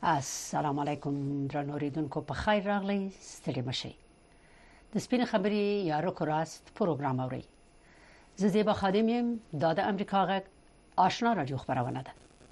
السلام علیکم درنو اوریدونکو په خیر راغلی ستړي مشئ د سپین خبري یا رکو راست پروګرام اوري زه زیبا خادم یم د امریکا غږ آشنا رادیو خبرونه ده.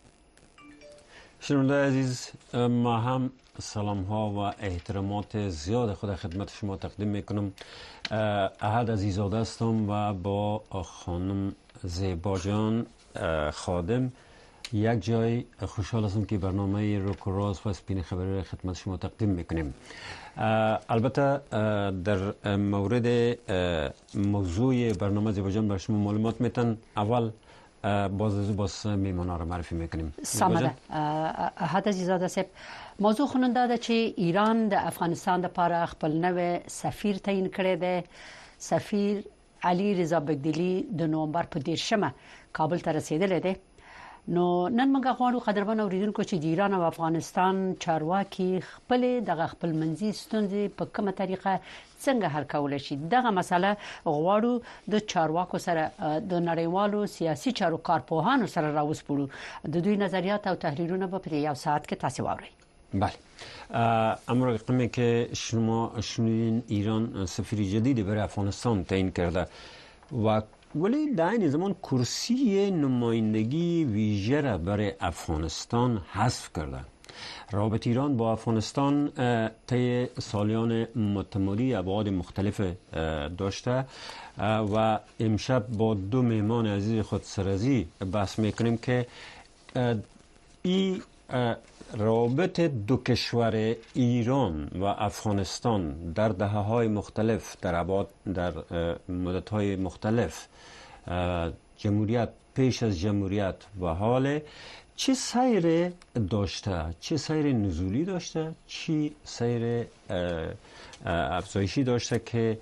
شنونده عزیز، ما هم سلام ها و احترامات زیاد خود خدمت شما تقدیم میکنم. احد عزیزاده هستم و با خانم زیبا جان خادم یک جای خوشحال هستم که برنامه رک و راز و سپین خبری را خدمت شما تقدیم میکنیم. البته در مورد موضوع برنامه زیبا جان بر شما معلومات میتن. اول باز میمانا را معرفی میکنیم. سامده احد عزیزاده صاحب، موضوع خوننده ده چې ایران د افغانستان لپاره خپل نوې سفیر تعیین کړی دی. سفیر علي رضا بگدلی د نومبر په 10 کابل ته رسیدلی دی. نو نن موږ غواړو قدرمن اوریدونکو چې د ایران او افغانستان چارواکي خپل منځي ستونزې په کومه طریقه څنګه حل کولای شي. دغه مسله غواړو د چارواکو سره د نړیوالو سیاسي چارو کارپوهانو سره راوسپړو. د دوی نظریات او تحلیلونه به په یو ساعت کې تاسو واورئ. بله، اما رقمی که شما شنیدین ایران سفیر جدیدی برای افغانستان تعیین کرده و ولی در این زمان کرسی نمایندگی ویژه را برای افغانستان حذف کرده. رابطه ایران با افغانستان طی سالیان متمادی ابعاد مختلف داشته و امشب با دو مهمان عزیز خود سرازی بحث میکنیم که این رابط دو کشور ایران و افغانستان در دهه‌های مختلف در مدت‌های مختلف، جمهوریت، پیش از جمهوریت و حال چه سیر داشته، چه سیر نزولی داشته، چه سیر افزایشی داشته که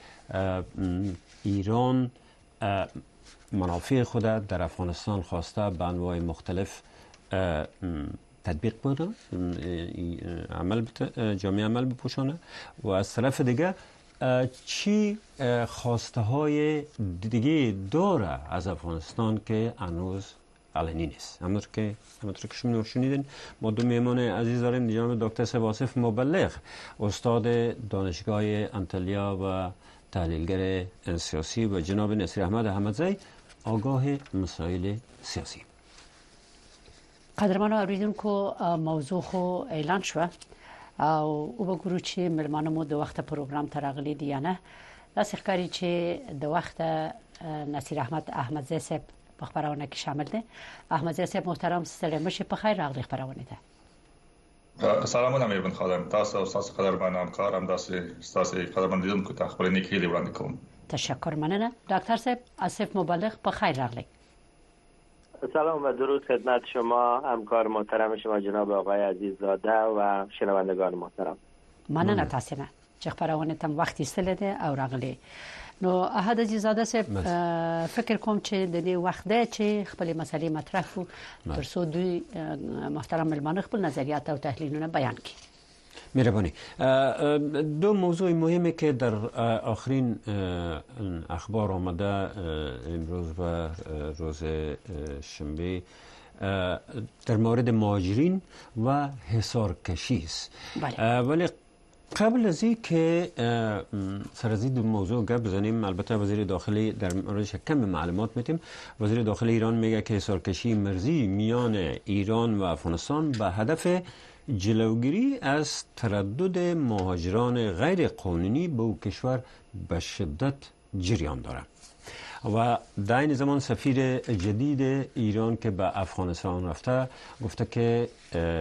ایران منافع خود در افغانستان خواسته به انواع مختلف تطبیق بکنه، جامعه عمل بپوشانه و از طرف دیگه چی خواسته های دیگه داره از افغانستان که هنوز علنی نیست. همونطور که شما شنیدین، ما دو مهمان عزیز داریم. جناب دکتر سواصف مبلغ، استاد دانشگاه انطالیا و تحلیلگر سیاسی، و جناب نصیر احمد احمدزی، آگاه مسائل سیاسی. قدرمن اوریدونکو، موضوع خو اعلان شو او وګورو چې ملمانمو د وخت پروګرام ته راغلي دي یا نه. داسې ښکاري چې د وخت نصیر احمد احمدزی صاحب په خبرونه کې شامل دي. احمدزی صاحب محترم، ستړي مشه، په خیر راغلي خبرونه ده. سلامونه میبن خادم، تاسو او تاسو قدرمن همکارم، تاسو قدرمن دیدونکو ته خبرونه کې وړاندې کوم. تشکر، مننه. ډاکټر صاحب آصف مبلغ، په خیر راغلي. سلام و درود خدمت شما، همکار محترم شما جناب آقای عزیززاده و شنوندگان محترم. مننه تاسو نه چې خبرونه تم وخت استلده او راغلي. نو احد عزیززاده صاحب، فکر کوم چې د دې وخت دی چې خپل مسلې مطرح وو ترڅو دوی محترم ملمانه خپل نظریات او تحلیلونه بیان کړي. مهربانی. دو موضوع مهمی که در آخرین اخبار آمده امروز و روز شنبه در مورد مهاجرین و حصارکشی است. ولی قبل از این که سر از این موضوع گپ بزنیم، البته وزیر داخلی در موردش کم معلومات میتیم. وزیر داخلی ایران میگه که حصارکشی مرزی میان ایران و افغانستان به هدف جلوگیری از تردد مهاجران غیر قانونی به او کشور به شدت جریان دارد. و در این زمان سفیر جدید ایران که به افغانستان رفته گفته که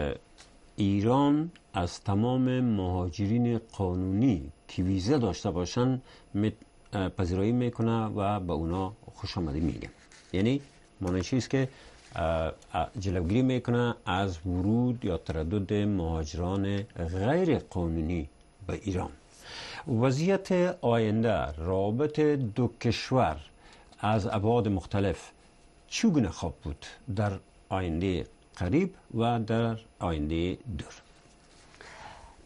ایران از تمام مهاجرین قانونی که ویزا داشته باشند پذیرایی میکنه و به اونا خوش آمدید میگه. یعنی معنی چیست که جلوگیری میکنه از ورود یا تردد مهاجران غیر قانونی به ایران. وضعیت آینده رابط دو کشور از ابعاد مختلف چگونه خواهد بود در آینده قریب و در آینده دور؟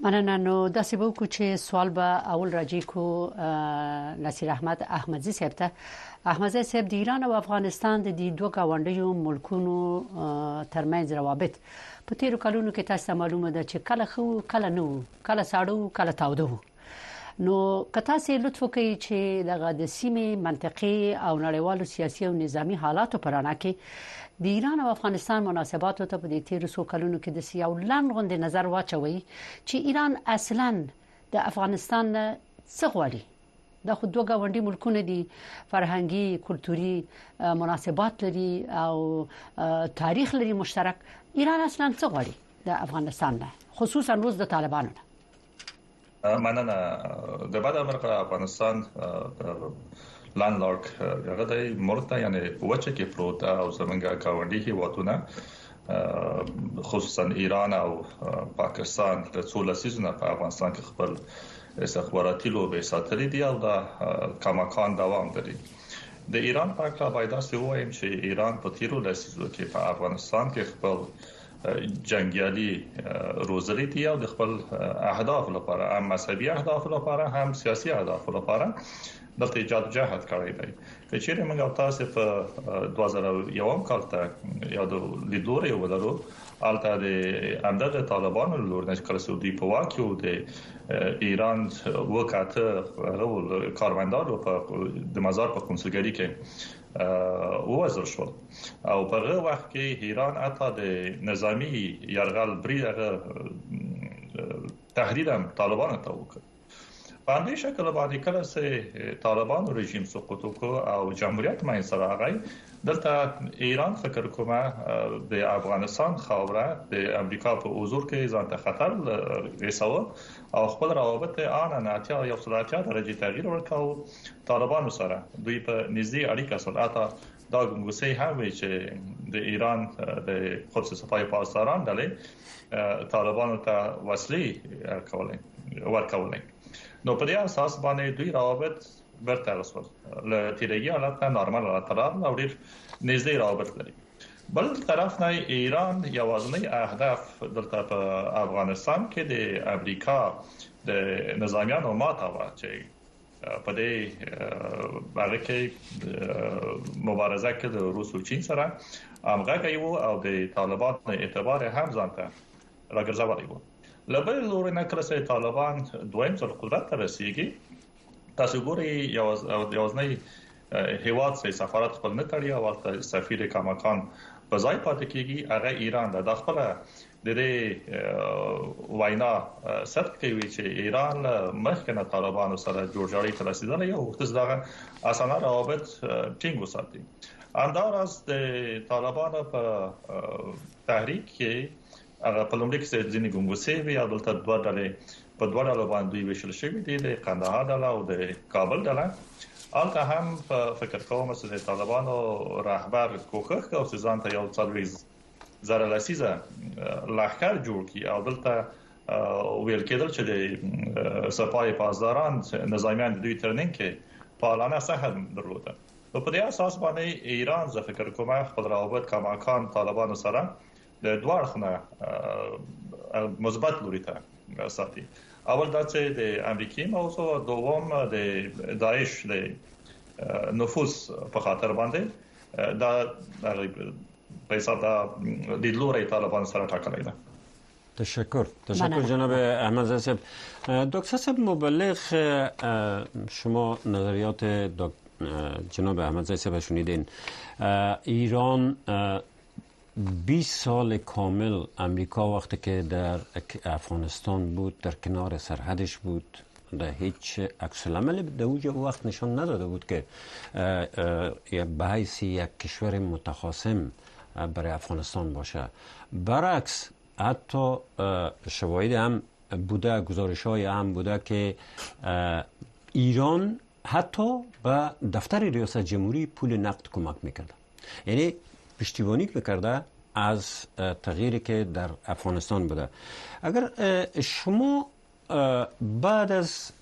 مننه. نو داسې به وکړو چې سوال به اول راځي کو نصیر احمد احمدزي صاحب ته. احمدزي صاحب د ایران او افغانستان د دوه گاونډیو ملکونو ترمنځ روابط په تیرو کلونو کې تاسو معلومه ده چې کله خو کله نو کله ساړو کله تاوده وو. نو کته سي لطف کوي چې دغه د سیمې منطقي او نړیوالو سیاسي او نظامی حالاتو پرانا کې د ایران او افغانستان مناسباتو ته په دې تیرو څو کلونو کې د سیاو لاندې نظر واچوي چې ایران اصلاً د افغانستان څه غواړي. دا خو دوه گاونډي ملکونه دي، فرهنګي کلتوري مناسبات لري او تاریخ لري مشترک. ایران اصلاً څه غواړي د افغانستان نه، خصوصا روز د طالبانو نه؟ مننه. د بعد امریکا افغانستان لاندلارک هغه د مرته یعنی وچه کې پروت او زمونږه گاونډي هیوادونه خصوصا ایران او پاکستان د څو لسیزونه په افغانستان کې خپل استخباراتي لوبې ساتلې دي او دا کماکان دوام لري. د ایران په اړه باید تاسو وایم چې ایران په تیرو لسیزو کې په افغانستان کې خپل جنگیالي روزلي دي او د خپل اهداف لپاره، هم مذهبي اهداف لپاره هم سیاسي اهداف لپاره دلته ایجاد جهاد کړی دی. چې موږ تاسو په 2001 کال ته یو د لیدوري ولرو البته د امداد طالبانو لور نه کله سعودي په واکو د ایران وکاته غو کارمندانو په د مزار په کنسولګری کې وزر شو او په هغه وخت کې ایران اته د نظامی يرغل بریغه تهدید طالبانو ته وکړ. په دې شکل باندې کله چې طالبانو رژیم سقوط وکړ او جمهوریت منځ راغی، دلته ایران فکر کومه د افغانستان خاوره د امریکا په حضور کې ځان ته خطر رساو او خپل روابط آن نه یو صورتیا درجه تغییر ورکاو. طالبانو سره دوی په نږدې اړیکه سره دا ګنګوسې هم وی چې د ایران د قدس صفای پاسداران ډلې طالبانو ته وسلې ورکولې. نو په دې اساس باندې دوی روابط برته رسول ل تیرګي حالت نارمل حالت او ډیر نږدې روابط لري. بل طرف نه ایران یوازنی اهداف دلته په افغانستان کې د امریکا د نظامیانو ماتاوه چې په دې باندې کې مبارزه کې د روس او چین سره همغږي وو او د طالبانو اعتبار هم ځانته راګرځولای وو. لبل لور نه کړه چې طالبان دویم ځل قدرت ته رسیدي. تاسو ګورئ یوازنی هیواد چې سفارت خپل نه تړي او سفیر کماکان په ځای پاتې کیږي هغه ایران د خپل د دې وینا ثبت کوي چې ایران مخکنه طالبانو سره جوړجاړي ته رسیدل یو وخت دغه اسانه روابط ټینګ وساتي. انداراز د طالبانو په تحریک کې هغه په لومړي کې ځینې ګنګوسې وی او دلته دوه ډلې په دوه ډلو باندې ویشل شوې دي، د قندهار ډله او د کابل ډله. البته هم فکر کوم چې طالبانو رهبر کوښښ کوي چې ځان ته یو څلوي زره لسیزه لښکر جوړ کړي او دلته ویل کېدل چې د صفای پاسداران نظامیان دوی ترننګ کې پالانه سهم درلوده. په دې اساس باندې ایران زه فکر کوم خپل روابط کماکان طالبانو سره د دوه اړخونه مثبت لوري ته ساتي. اول دا چې د امریکای موضوع، دوم د داعش د نفوذ په خاطر باندې دا په حساب د لوري طالبان سره ټاکلای ده. تشکر جناب احمد صاحب. دکتر صاحب مبلغ شما نظریات جناب احمد صاحب شنیدین. ایران 20 سال کامل امریکا وقتی که در افغانستان بود در کنار سرحدش بود در هیچ عکس العمل در اونجا وقت نشان نداده بود که به حیث یک کشور متخاصم برای افغانستان باشه. برعکس حتی شواهد هم بوده، گزارش‌های هم بوده که ایران حتی به دفتر ریاست جمهوری پول نقد کمک میکرده، یعنی پشتیبانی میکرده از تغییری که در افغانستان بوده. اگر شما بعد از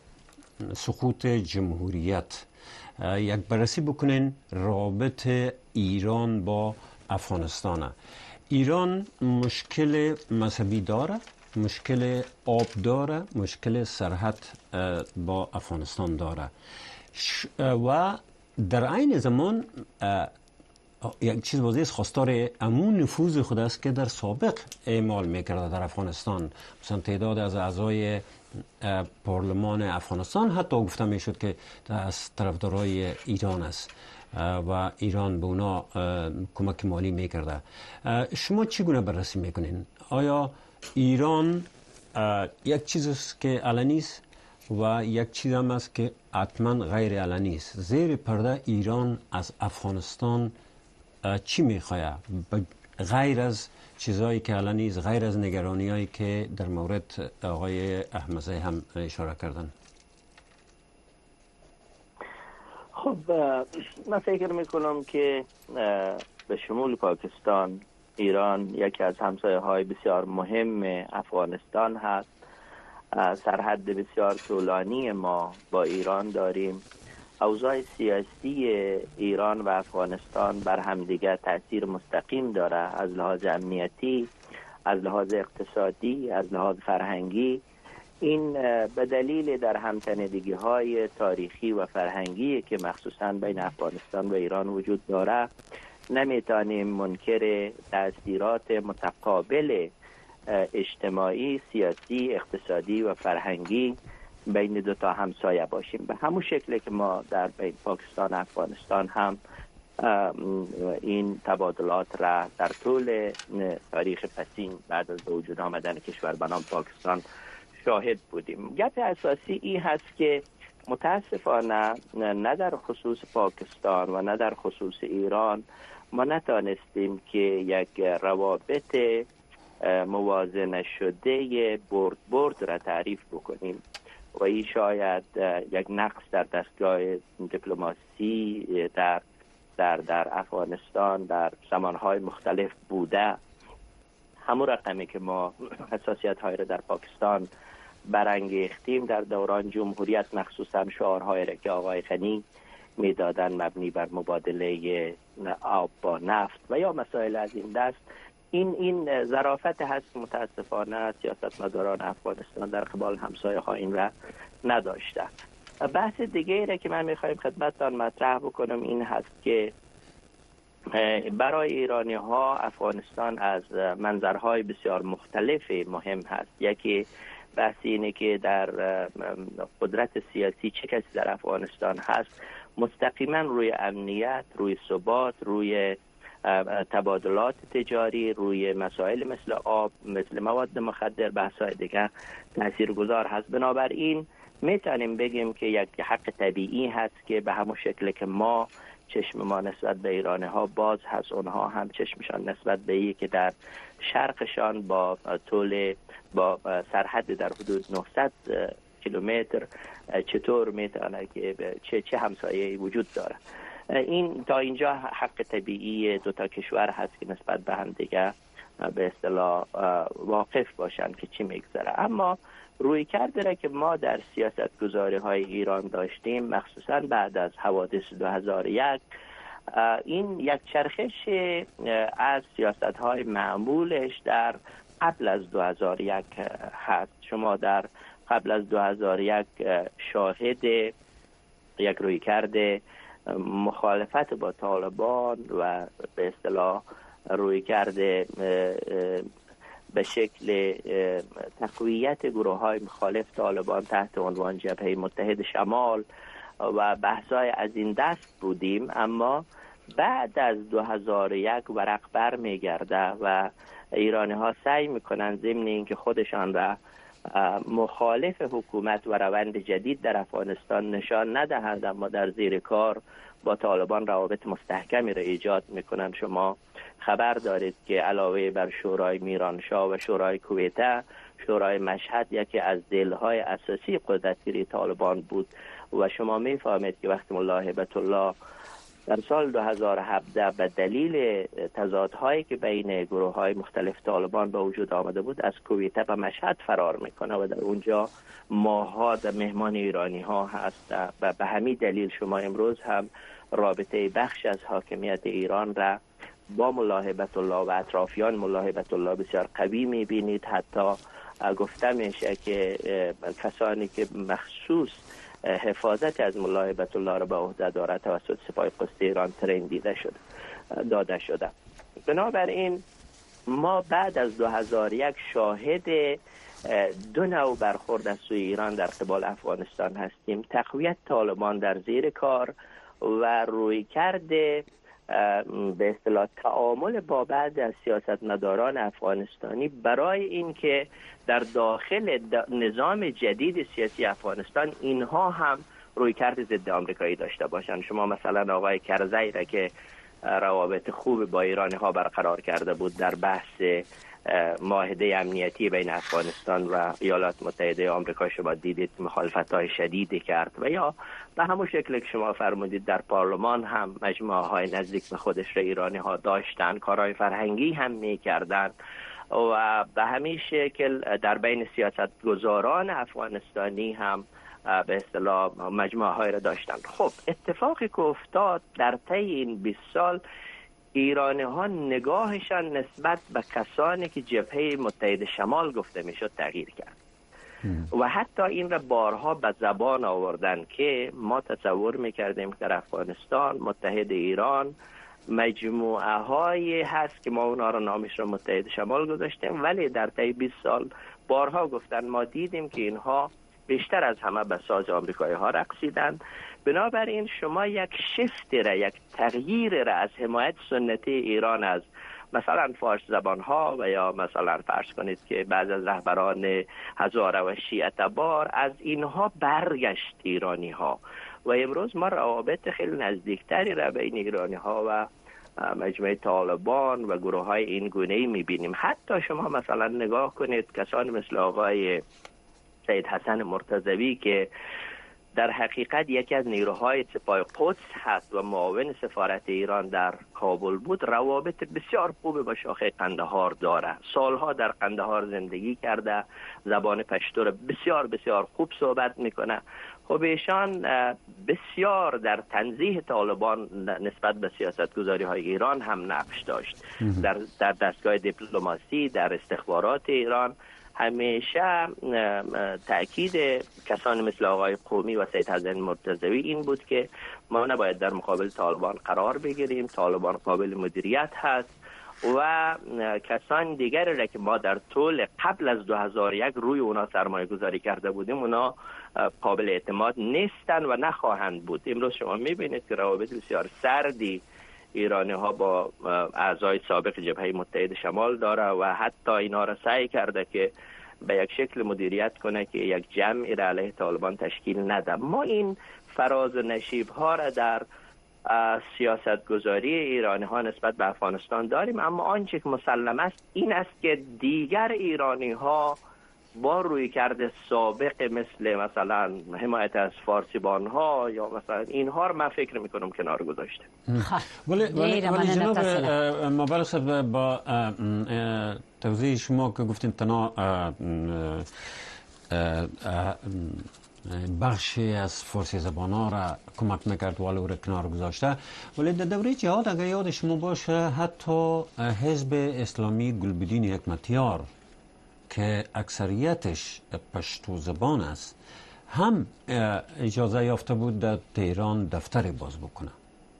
سقوط جمهوریت یک بررسی بکنین رابط ایران با افغانستان، ایران مشکل مذهبی داره مشکل آب داره، مشکل سرحد با افغانستان داره و در عین زمان یک چیز واضح خواستار امون نفوذ خود است که در سابق اعمال میکرده در افغانستان. مثلا تعداد از اعضای پارلمان افغانستان حتی گفته میشد که از طرفدارای ایران است و ایران به اونا کمک مالی میکرده. شما چگونه بررسی میکنین؟ آیا ایران یک چیز است که علنی است و یک چیز هم است که حتما غیر علنی است؟ زیر پرده ایران از افغانستان چی میخواه غیر از چیزایی که علنی است، غیر از نگرانیایی که در مورد آقای احمدزی هم اشاره کردن؟ خب من فکر میکنم که به شمول پاکستان، ایران یکی از همسایه های بسیار مهم افغانستان هست. سرحد بسیار طولانی ما با ایران داریم. اوضاع سیاسی ایران و افغانستان بر همدیگر تأثیر مستقیم داره، از لحاظ امنیتی، از لحاظ اقتصادی، از لحاظ فرهنگی. این به دلیل در همتنیدگی های تاریخی و فرهنگی که مخصوصا بین افغانستان و ایران وجود داره نمیتونیم منکر تأثیرات متقابل اجتماعی، سیاسی، اقتصادی و فرهنگی بین دو تا همسایه باشیم. به همون شکل که ما در بین پاکستان و افغانستان هم این تبادلات را در طول تاریخ پسین بعد از وجود آمدن کشور به نام پاکستان شاهد بودیم. گپ اساسی این هست که متاسفانه نه در خصوص پاکستان و نه در خصوص ایران ما نتانستیم که یک روابط موازنه شده برد را تعریف بکنیم و این شاید یک نقص در دستگاه دیپلماسی در افغانستان در زمانهای مختلف بوده. همون رقمی که ما حساسیت های را در پاکستان برانگیختیم در دوران جمهوریت، مخصوصا شعارهای را که آقای غنی میدادن مبنی بر مبادله آب با نفت و یا مسائل از این دست، این ظرافت هست متاسفانه سیاستمداران افغانستان در قبال همسایه ها این را نداشته. بحث دیگه را که من میخوایم خدمتتان مطرح بکنم این هست که برای ایرانی ها افغانستان از منظرهای بسیار مختلف مهم هست. یکی بحث اینه که در قدرت سیاسی چه کسی در افغانستان هست مستقیما روی امنیت، روی ثبات، روی تبادلات تجاری، روی مسائل مثل آب، مثل مواد مخدر، بحث‌های دیگه تاثیرگذار هست. بنابراین میتونیم بگیم که یک حق طبیعی هست که به همون شکل که ما چشم ما نسبت به ایرانی ها باز هست، اونها هم چشمشان نسبت به این که در شرقشان با سرحد در حدود 900 کیلومتر چطور میتونه که چه همسایه‌ای وجود داره. این تا اینجا حق طبیعی دو تا کشور هست که نسبت به هم دیگه به اصطلاح واقف باشن که چی میگذره. اما روی کرده که ما در سیاست گذاری های ایران داشتیم مخصوصا بعد از حوادث 2001 این یک چرخش از سیاست های معمولش در قبل از 2001 هست. شما در قبل از 2001 شاهد یک روی کرده مخالفت با طالبان و به اصطلاح روی کرده به شکل تقویت گروه های مخالف طالبان تحت عنوان جبهه متحد شمال و بحثای از این دست بودیم. اما بعد از 2001 ورق بر میگرده و ایرانی ها سعی میکنن ضمن اینکه خودشان را مخالف حکومت و روند جدید در افغانستان نشان ندهند اما در زیر کار با طالبان روابط مستحکمی را ایجاد میکنن. شما خبر دارید که علاوه بر شورای میرانشاه و شورای کویته، شورای مشهد یکی از دلهای اساسی قدرتگیری طالبان بود و شما میفهمید که وقتی ملا هیبت الله در سال 2017 به دلیل تضادهایی که بین گروه‌های مختلف طالبان به وجود آمده بود از کویته به مشهد فرار میکنه و در اونجا ماه‌ها مهمان ایرانی ها هست و به همین دلیل شما امروز هم رابطه بخش از حاکمیت ایران را با ملا هیبت الله و اطرافیان ملا هیبت الله بسیار قوی میبینید. حتی گفته میشه که کسانی که مخصوص حفاظت از ملا هیبت الله را به عهده دارد توسط سپاه قدس ایران ترین داده شده. بنابراین ما بعد از 2001 شاهد دو نوع برخورد از سوی ایران در قبال افغانستان هستیم: تقویت طالبان در زیر کار و رویکرد به اصطلاح تعامل با بعض از سیاستمداران افغانستانی برای اینکه در داخل نظام جدید سیاسی افغانستان اینها هم رویکرد ضد آمریکایی داشته باشند. شما مثلا آقای کرزی را که روابط خوب با ایرانی ها برقرار کرده بود در بحث معاهده امنیتی بین افغانستان و ایالات متحده آمریکا، شما دیدید مخالفت‌های شدیدی کرد، و یا به همون شکل که شما فرمودید در پارلمان هم مجموعه های نزدیک به خودش را ایرانی ها داشتن، کارهای فرهنگی هم می‌کردند و به همین شکل در بین سیاستگزاران افغانستانی هم به اصطلاح مجموعه های را داشتند. خب اتفاقی که افتاد در طی این 20 سال، ایرانی ها نگاهشان نسبت به کسانی که جبهه متحد شمال گفته میشد تغییر کرد و حتی این را بارها به زبان آوردن که ما تصور میکردیم که در افغانستان متحد ایران مجموعه های هست که ما اونا را نامش را متحد شمال گذاشتیم، ولی در طی 20 سال بارها گفتن ما دیدیم که اینها بیشتر از همه به ساز آمریکایی ها رقصیدند. بنابراین شما یک شفت را، یک تغییر را از حمایت سنتی ایران از مثلا فارس زبان ها و یا مثلا فرض کنید که بعض از رهبران هزاره و شیعه تبار از اینها برگشت ایرانی ها و امروز ما روابط خیلی نزدیکتری را بین ایرانی ها و مجموعه طالبان و گروه های این گونه‌ای می‌بینیم. حتی شما مثلا نگاه کنید کسانی مثل آقای سید حسن مرتضوی که در حقیقت یکی از نیروهای سپاه قدس هست و معاون سفارت ایران در کابل بود، روابط بسیار خوب با شاخه قندهار داره، سالها در قندهار زندگی کرده، زبان پشتو را بسیار بسیار خوب صحبت میکنه. خب ایشان بسیار در تنزیه طالبان نسبت به سیاستگذاری های ایران هم نقش داشت. در دستگاه دیپلماسی، در استخبارات ایران همیشه تأکید کسانی مثل آقای قومی و سید حسن مرتضوی این بود که ما نباید در مقابل طالبان قرار بگیریم، طالبان قابل مدیریت هست و کسان دیگری را که ما در طول قبل از 2001 روی اونا سرمایه گذاری کرده بودیم اونا قابل اعتماد نیستن و نخواهند بود. امروز شما میبینید که روابط بسیار سردی ایرانی ها با اعضای سابق جبهه متحد شمال داره و حتی اینا را سعی کرده که به یک شکل مدیریت کنه که یک جمعی را علیه طالبان تشکیل نده. ما این فراز و نشیب ها را در سیاست گذاری ایرانی ها نسبت به افغانستان داریم، اما آنچه که مسلم است این است که دیگر ایرانی ها با روی کرده سابق مثلا حمایت از فارسیبان ها یا مثلا اینها رو من فکر میکنم کنار گذاشته. ولی جناب مبارک صاحب، با توضیح شما که گفتین تنها بخشی از فارسی زبان ها را کمک نکرد ولی او را کنار گذاشته، ولی در دوره جهاد اگر یاد شما باشه حتی حزب اسلامی گلبدین حکمتیار که اکثریتش پشتو زبان است هم اجازه یافته بود در تهران دفتری باز بکنه.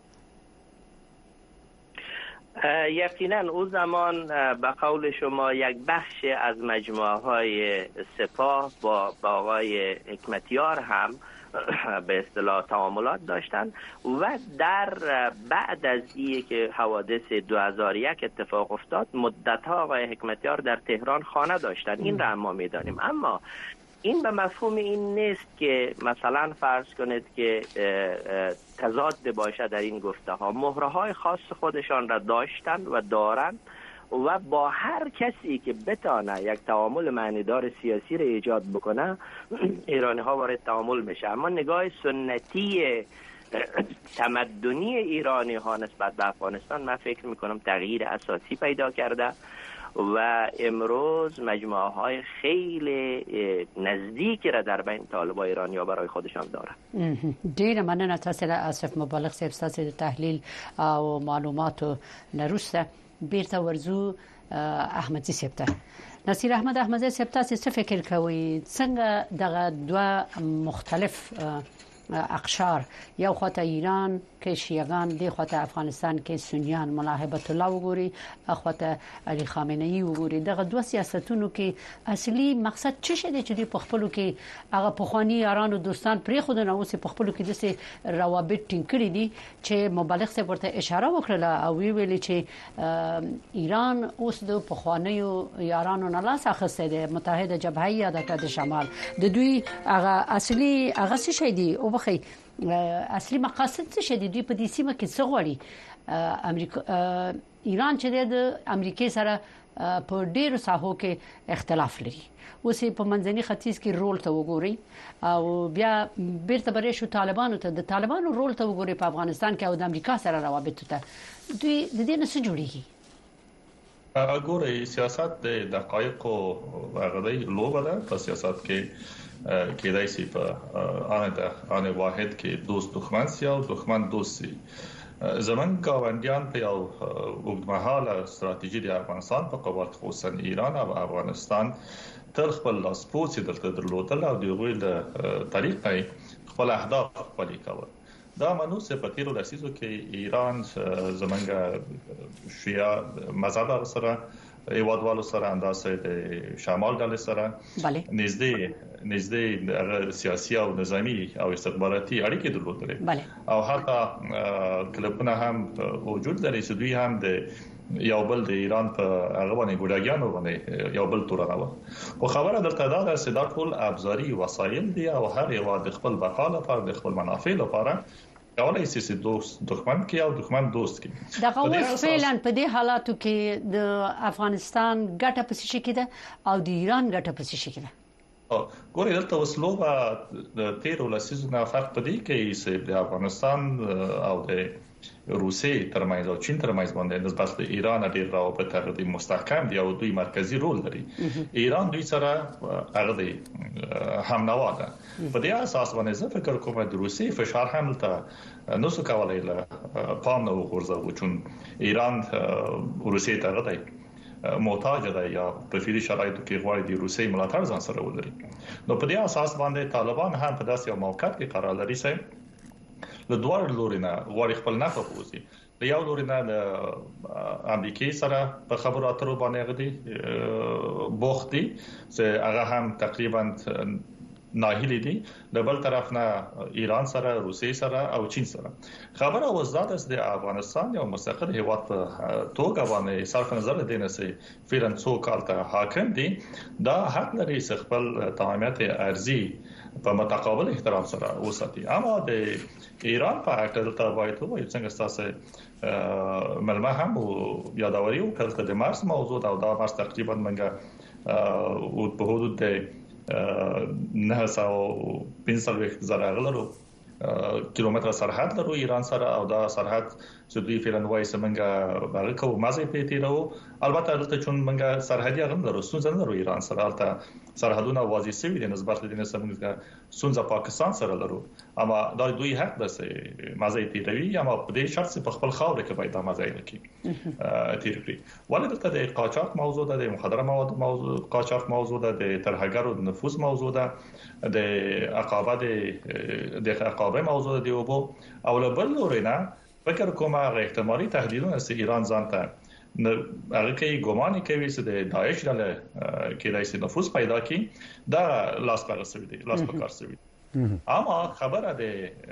یقینا او زمان به قول شما یک بخش از مجموعه های سپاه با آقای حکمتیار هم به اصطلاح تعاملات داشتن و در بعد از این که حوادث 2001 اتفاق افتاد مدت‌ها آقای حکمتیار در تهران خانه داشتن. این را ما می‌دانیم، اما این به مفهوم این نیست که مثلا فرض کنید که تضاد باشه در این گفته ها. مهره‌های خاص خودشان را داشتن و دارن و با هر کسی که بتانه یک تعامل معنیدار سیاسی را ایجاد بکنه ایرانی ها وارد تعامل میشه. اما نگاه سنتی تمدنی ایرانی ها نسبت به افغانستان من فکر میکنم تغییر اساسی پیدا کرده و امروز مجموعه های خیلی نزدیکی را در بین طالبان ایرانی ها برای خودشان دارن. ډیره مننه تاسو له اسف مبالغ صاحب تاسو د تحلیل او معلوماتو نرسته بیرته ورزو احمدزي صاحب ته. نصیر احمد احمدزی صاحب تاسو څه فکر کوئ څنګه دغه دوه مختلف اقشار یو خواته ایران کې شیعاګان دی خواته افغانستان کې سنیان ملا هیبت الله وګوري خواته علي خامنه‌ای وګوري دغه دوه سیاستونو کې اصلي مقصد څه شي چې په خپلو کې هغه پخوانی یاران او دوستان پرې خود نه اوس په خپلو کې د روابط ټینګ کړي دي چې مبالغ څه ورته اشاره وکړه او ویل چې ایران اوس د پخوانیو یارانو نه لاس اخیسته ده متحده جبهه ایالات د شمال د دوی هغه اصلي هغه څه شي دي او بخي اصلي مقاصد څه شي دي په دې سیمه کې څه غواړي امریکا ایران چې د امریکای سره په ډیرو ساحو کې اختلاف لري اوس په منځني ختیځ کې رول ته وګوري او بیا بیرته برې شو طالبانو ته د طالبانو رول ته وګوري په افغانستان کې او د امریکا سره روابط ته دوی د دې نه څه جوړیږي اګوري سیاست د دقایق او غړي لوبه ده په سیاست کې کېدای شي په ان واحد کې دوست دښمن سي او دښمن دوست سي زمون گاونډیان په یو اوږدمهاله ستراتیژي د افغانستان په قوت خصوصا ایران او افغانستان تر خپل لاسپوڅي دلته درلودل او دغه له طریقې خپل اهداف خپل کول دا منوسه په تیرو لسیزو کې ایران زمونږ شیعه مذهب سره ایوادوالو سره اندازه د شمال ډلې سره نږدې سیاسي او نظامی او استخباراتي اړیکې درلودلې او حتی کلبونه هم وجود لري چې دوی هم د یو بل د ایران په هغه باندې ګډاګیانو باندې یو بل تورناوه خو خبره درته دا ده چې دا ټول ابزاري وسایل دي او هر یو د خپل بقا لپاره د خپل منافع لپاره اولای سي دوست دښمن کې او دښمن دوست کې دا اوس فعلا په دې حالاتو کې د افغانستان ګټه پسې شي کېده او د ایران ګټه پسې شي کېده ګورې دلته وسلوبه د تیرو لسیزو نه فرق پدې کې چې د افغانستان او د روسي ترمنځ او چین ترمنځ باندې نسبت د ایران ډیر روابط هغه مستحکم دي او دوی مرکزی رول لري ایران دوی سره هغه د همنوا ده په دې اساس باندې زه فکر کوم د روسي فشار هم ته نو څه کولای له پام نه وغورځو چې ایران روسي ته غوډي محتاج ده یا په فعلی شرایطو کې غواړي د روسي ملاتړ ځان سره ولري نو په دې اساس باندې طالبان هم په داسې یو موقعیت کې قرار لري چې له دوه لورینه غواړي خپل نفع ووزي له یو لورینه د امریکای سره په خبرو اترو باندې غدي بوختي چې هغه هم تقریبا ناهیلي دي د بل طرف نه ایران سره روسي سره او چین سره خبره وزداد است د افغانستان یو مستقل هیواد په توګه باندې صرف نظر دینه سي فعلا څو کال ته حاکم دي دا حق لري چې خپل تمامیت ارزي په متقابل احترام سره وساتي اما د ایران په اړه د تابعیت او څنګه تاسو ملما هم یادوري او کله د مارس موضوع او دا مارس تقریبا منګه او په حدود د 950 زره غلرو کیلومتر سرحد لرو ایران سره او دا سرحد چې دوی فعلا وایي سمنګه هغه کو مازه پیتی راو البته دلته چون منګه سرحدي غم لرو سونځ لرو ایران سره البته سرحدونه واضح سوي دي نسبت د سمنګه سونځ پاکستان سره لرو اما دا دوی حق ده چې مازه پیتی اما په دې شرط په خپل خاور کې باید مازه وکړي تیری ولې دلته د قاچاق موضوع ده د مخدره مواد موضوع قاچاق موضوع ده د ترهګرو نفوذ موضوع ده د عقابه موضوع دی او له بل لورینه فکر کوم هغه احتمالي تهدیدونه چې ایران ځانته هغه کې ګومان کوي چې د داعش له کې دایسي نفوذ پیدا کړي دا لاس پر کار شوی اما خبره ده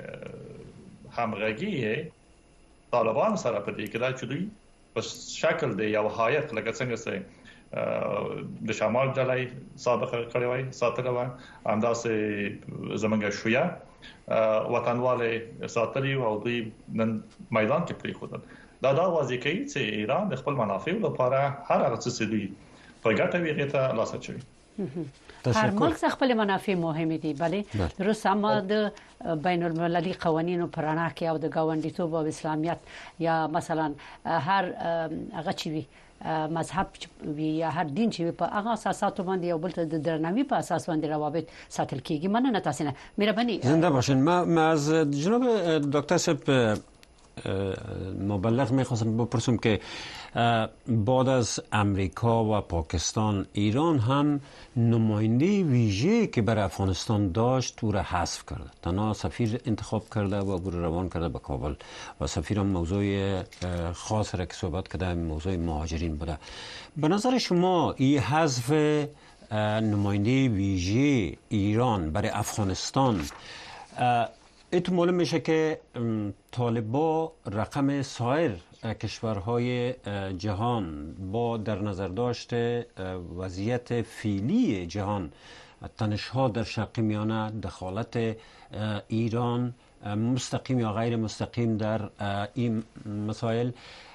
همغږي طالبان سره په دې کې دا چې دوی په شکل د یو حایت لکه څنګه چې د شمال ډلې سابقه کړې وای ساتره و انداسه زمونږ شویا وطنواله ساتري او دوی نن میدان کې پری خودل دا واضح کوي چې ایران د خپل منافع لپاره هر هغه څه دوی په ګټه ویغه لاس اچوي هر ملک خپل منافع مهم دي بلې درست اما د بین المللي قوانینو پرانا کې او د گاونډیتوب او اسلامیت یا مثلا هر هغه چی مذهب یا هر دین چې په هغه اساساتو باندې یو بل ته د درناوي په اساس باندې روابط ساتل کیږي مننه تاسو نه مهرباني زنده باشین ما از جناب دکتر صاحب مبلغ میخواستم بپرسم که بعد از امریکا و پاکستان ایران هم نماینده ویژه که برای افغانستان داشت او را حذف کرده، تنها سفیر انتخاب کرده و او را روان کرده به کابل و سفیر هم موضوع خاص را که صحبت کرده موضوع مهاجرین بوده. به نظر شما این حذف نماینده ویژه ایران برای افغانستان ایتو معلوم میشه که طالبا رقم سایر کشورهای جهان با در نظر داشته وضعیت فعلی جهان، تنش‌ها در شرق میانه، دخالت ایران مستقیم یا غیر مستقیم در این مسائل،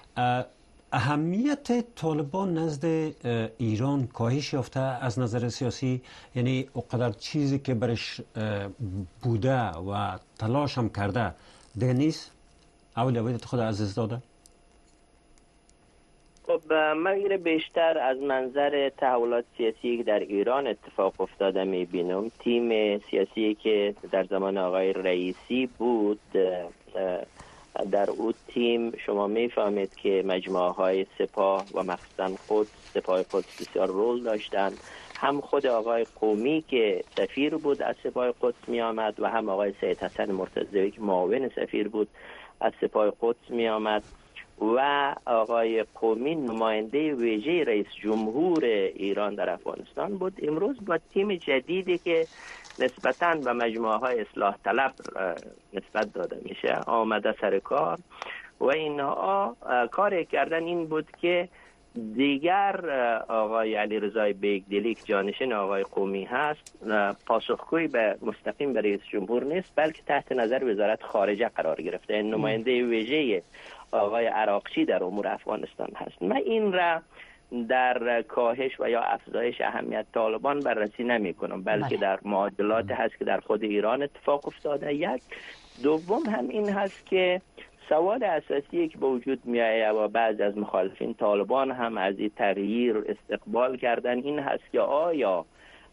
اهمیت طالبان نزد ایران کاهش یافته از نظر سیاسی؟ یعنی اونقدر چیزی که برش بوده و تلاش هم کرده ده نیست؟ اولویت خود از داده؟ خب من بیشتر از منظر تحولات سیاسی که در ایران اتفاق افتاده میبینم. تیم سیاسی که در زمان آقای رئیسی بود، در اون تیم شما میفهمید که مجموعه های سپاه و مخصوصا سپاه قدس بسیار رول داشتند. هم خود آقای قومی که سفیر بود از سپاه قدس می آمد و هم آقای سید حسن مرتضوی که معاون سفیر بود از سپاه قدس می آمد و آقای قومی نماینده ویژه رئیس جمهور ایران در افغانستان بود. امروز با تیم جدیدی که نسبتاً به مجموعه های اصلاح طلب نسبت داده میشه آمده سر کار و اینها کاری کردن این بود که دیگر آقای علیرضا بیگدلی که جانشین آقای قومی هست پاسخگوی به مستقیم به رئیس جمهور نیست، بلکه تحت نظر وزارت خارجه قرار گرفته. این نماینده ویژه آقای عراقچی در امور افغانستان هست. من این را در کاهش و یا افزایش اهمیت طالبان بررسی نمی کنم، بلکه در معادلات هست که در خود ایران اتفاق افتاده. یک دوم هم این هست که سوال اساسی که به وجود می آید و بعضی از مخالفین طالبان هم از این تغییر استقبال کردن این هست که آیا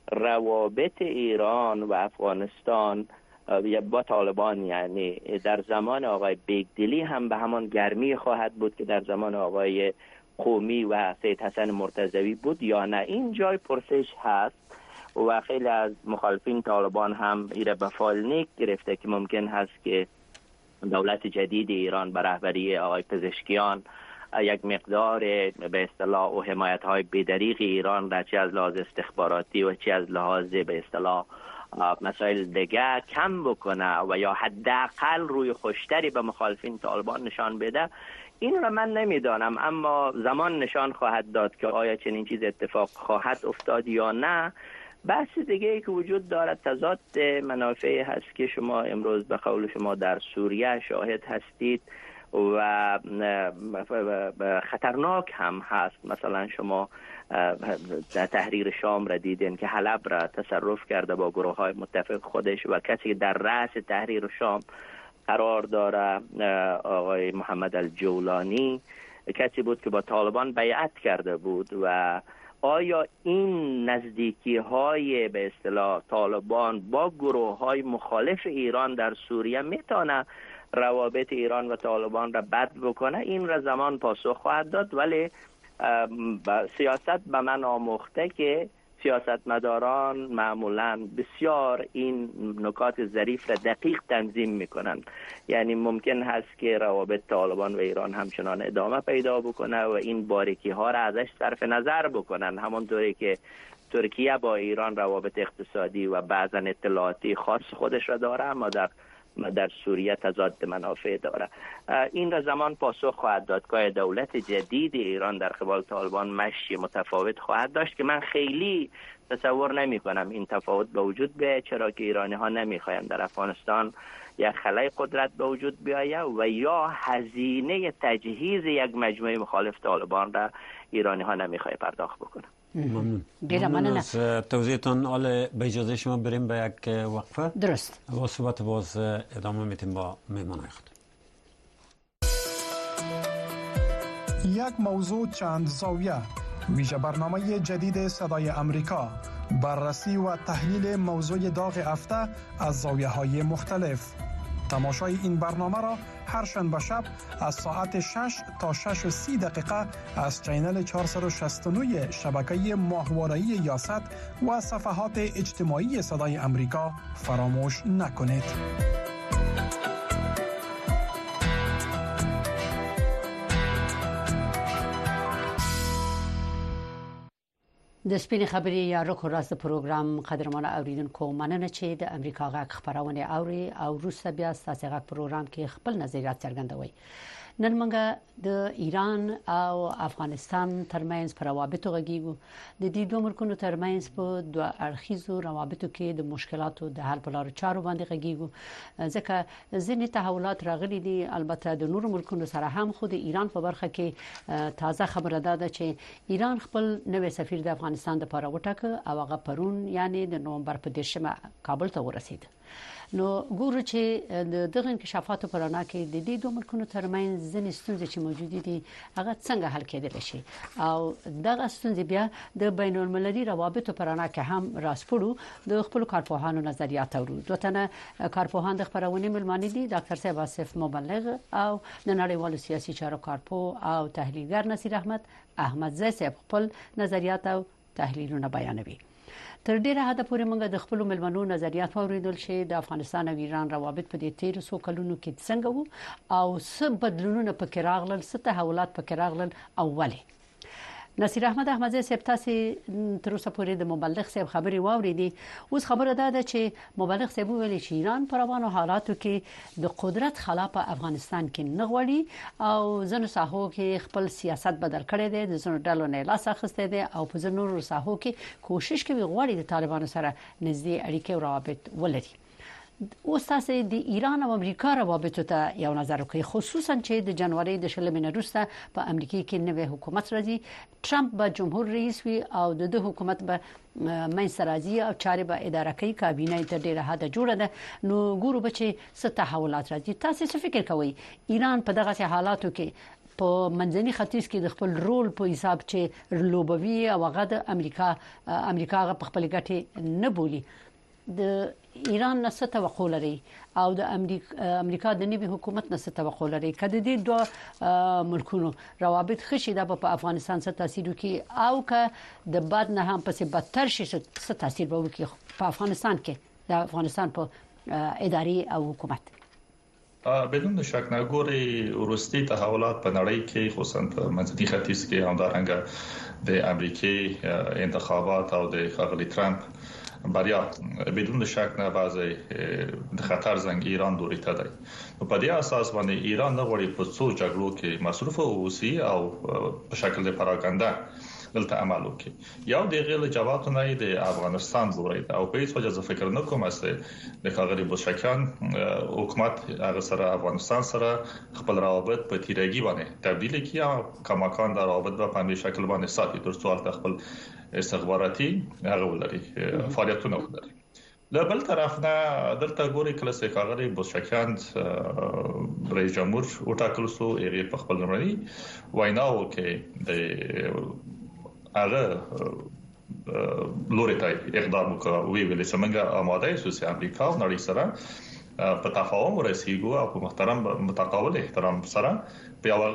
روابط ایران و افغانستان با طالبان یعنی در زمان آقای بیگدلی هم به همان گرمی خواهد بود که در زمان آقای قومی و سید حسن مرتضوی بود یا نه؟ این جای پرسش هست و خیلی از مخالفین طالبان هم ایره به فال نیک گرفته که ممکن هست که دولت جدید ایران به رهبری آقای پزشکیان یک مقدار به اصطلاح و حمایت های بی‌دریغ ایران را چه از لحاظ استخباراتی و چه از لحاظ به اصطلاح مسائل دیگه کم بکنه و یا حداقل روی خوشتری به مخالفین طالبان نشان بده. این را من نمیدانم، اما زمان نشان خواهد داد که آیا چنین چیز اتفاق خواهد افتاد یا نه. بحث دیگه ای که وجود دارد تضاد منافع هست که شما امروز به قول شما در سوریه شاهد هستید و خطرناک هم هست. مثلا شما در تحریر شام را دیدین که حلب را تصرف کرده با گروه های متفق خودش و کسی در رأس تحریر شام قرار داره آقای محمد الجولانی کسی بود که با طالبان بیعت کرده بود. و آیا این نزدیکی های به اصطلاح طالبان با گروه های مخالف ایران در سوریه میتونه روابط ایران و طالبان را بد بکنه؟ این را زمان پاسخ خواهد داد، ولی سیاست به من آموخته که سیاستمداران معمولا بسیار این نکات ظریف را دقیق تنظیم میکنن. یعنی ممکن هست که روابط طالبان و ایران همچنان ادامه پیدا بکنه و این باریکی ها را ازش صرف نظر بکنن، همونطوری که ترکیه با ایران روابط اقتصادی و بعضا اطلاعاتی خاص خودش را داره، اما در سوریه تضاد منافع داره. این را زمان پاسخ خواهد داد که دولت جدید ایران در قبال طالبان مشی متفاوت خواهد داشت که من خیلی تصور نمی کنم این تفاوت به وجود بیاید، چرا که ایرانی ها نمی خواهند در افغانستان یک خلای قدرت به وجود بیاید و یا هزینه تجهیز یک مجموعه مخالف طالبان را ایرانی ها نمی خواهند پرداخت بکنند. ممنون از توضیحتان. حالا به اجازه شما بریم به یک وقفه. درست. و صحبت باز ادامه میتیم با مهمانای خود. یک موضوع چند زاویه، ویژه برنامه جدید صدای امریکا، بررسی و تحلیل موضوع داغ هفته از زاویه های مختلف. تماشای این برنامه را هر شنبه شب از ساعت 6 تا 6:30 دقیقه از چینل 469 شبکه ماهواره‌ای یاست و صفحات اجتماعی صدای امریکا فراموش نکنید. د سپین خبري یا رکو راز د پروګرام قدرمنه اوریدونکو مننه چې د امریکا غږ خبرونه اوري او روسه بیا ستاسو غږ پروګرام کې خپل نظریات څرګندوي. نن موږ د ایران او افغانستان ترمنځ پر روابطو غږیږو. د دې دوه ملکونو ترمنځ په دوه اړخیزو روابطو کې د مشکلاتو د حل په لارو چارو باندې غږیږو. ځکه ځینې تحولات راغلي دي، البته د نورو ملکونو سره هم، خو د ایران په برخه کې تازه خبره ده چې ایران خپل نوې سفیر د افغانستان لپاره وټاکه او هغه پرون یعنی د نومبر په 10 کابل ته ورسید. نو ګورو چې دغه انکشافاتو پر اړه کې د دې دوه ملکونو ترمنځ ځینې ستونزې چې موجود دي هغه څنګه حل کېدلی شي او دغه ستونزې بیا د بین المللي روابطو پر اړه کې هم راسپړو د خپل کارپوهانو نظریات اورو. دوه تنه کارپوهان د خبرونه ملمانه دي، ډاکټر صاحب آصف مبلغ او د نړیوالو سیاسي چارو کارپوه او تحلیلګر نصیر احمد زی صاحب خپل نظریات او تحلیلونه بیانوي. تر ډیره حد پورې موږ د خپل ملمنو نظریات اوریدل شي د افغانستان او ایران روابط په دې 13 کلونو کې څنګه وو او څه بدلونونه پکې راغلل، څه تحولات پکې راغلل او ولې. نصیر احمد زی صاحب تاسو تر اوسه پورې د مبلغ صاحب خبري واوریدي. اوس خبره ده چې مبلغ صاحب ویلي چې ایران په روانو حالاتو کې د قدرت خلا په افغانستان کې نه غوړي او ځنو ساحو کې خپل سیاست بدل کړی دی، د ځنو ډلو نه لاس اخیسته دی او په ځنو ساحو کې کوشش کوي غوړي د طالبانو سره نږدې اړیکې او روابط ولري. اوس تاسو د ایران او امریکا روابطو ته یو نظر وکړئ، خصوصا چې د جنوري د 20 وروسته په امریکا کې نوې حکومت راځي. ټرمپ به جمهور رئیس وي او د حکومت به منځ راځي او چارې به اداره کوي. کابینه تر ډیره حد جوړه ده. نو ګورو به چې څه تحولات راځي. تاسو څه فکر کوئ ایران په دغه حالاتو کې په منځني ختیځ کې د خپل رول په حساب چې لوبوي او هغه د امریکا په خپل ګټه نه بولي، د ایران نه څه توقع لري او د امریکا د نوي حکومت نه څه توقع لري؟ کله دې دوه ملکونو روابط خشي د په افغانستان څخه تاثیر وکي او که د بعد نه هم پسې بدتر شي څه تاثیر به وکي په افغانستان کې د افغانستان په اداري او حکومت؟ بدون شک نه ګوري وروستي تحولات په نړۍ کې خصوصا په منځني ختیځ کې همدارنګه د امریکای انتخابات او د ښاغلي ترامپ بریا بدون شک نه بعضی د خطر زنګ ایران دوریته دی. په دې اساس باندې ایران نه غواړي په څو جګړو کې مصروف اوسي او په شکل د پراګاندا دلته عمل وکړي. یو د غیر جواب نه د افغانستان دوری او په هیڅ وجه فکر نه کوم چې د ښاغلي بوشکیان حکومت هغه سره افغانستان سره خپل روابط په تیرګي باندې تبدیل کړي او کماکان د روابط په همي شکل باندې ساتي تر څو خپل استخباراتي هغه ولري فعالیتونه ولري. له بل طرف نه دلته ګوري کله چې ښاغلي بوشکیان رئیس جمهور وټاکل سو هغه په خپل لمړی ویناو کې د هغه لوري ته اقدام وکړ. وی ویل چې موږ آماده یو چې امریکا او نړۍ سره په تفاهم ورسیږو او په محترم متقابل احترام سره په اول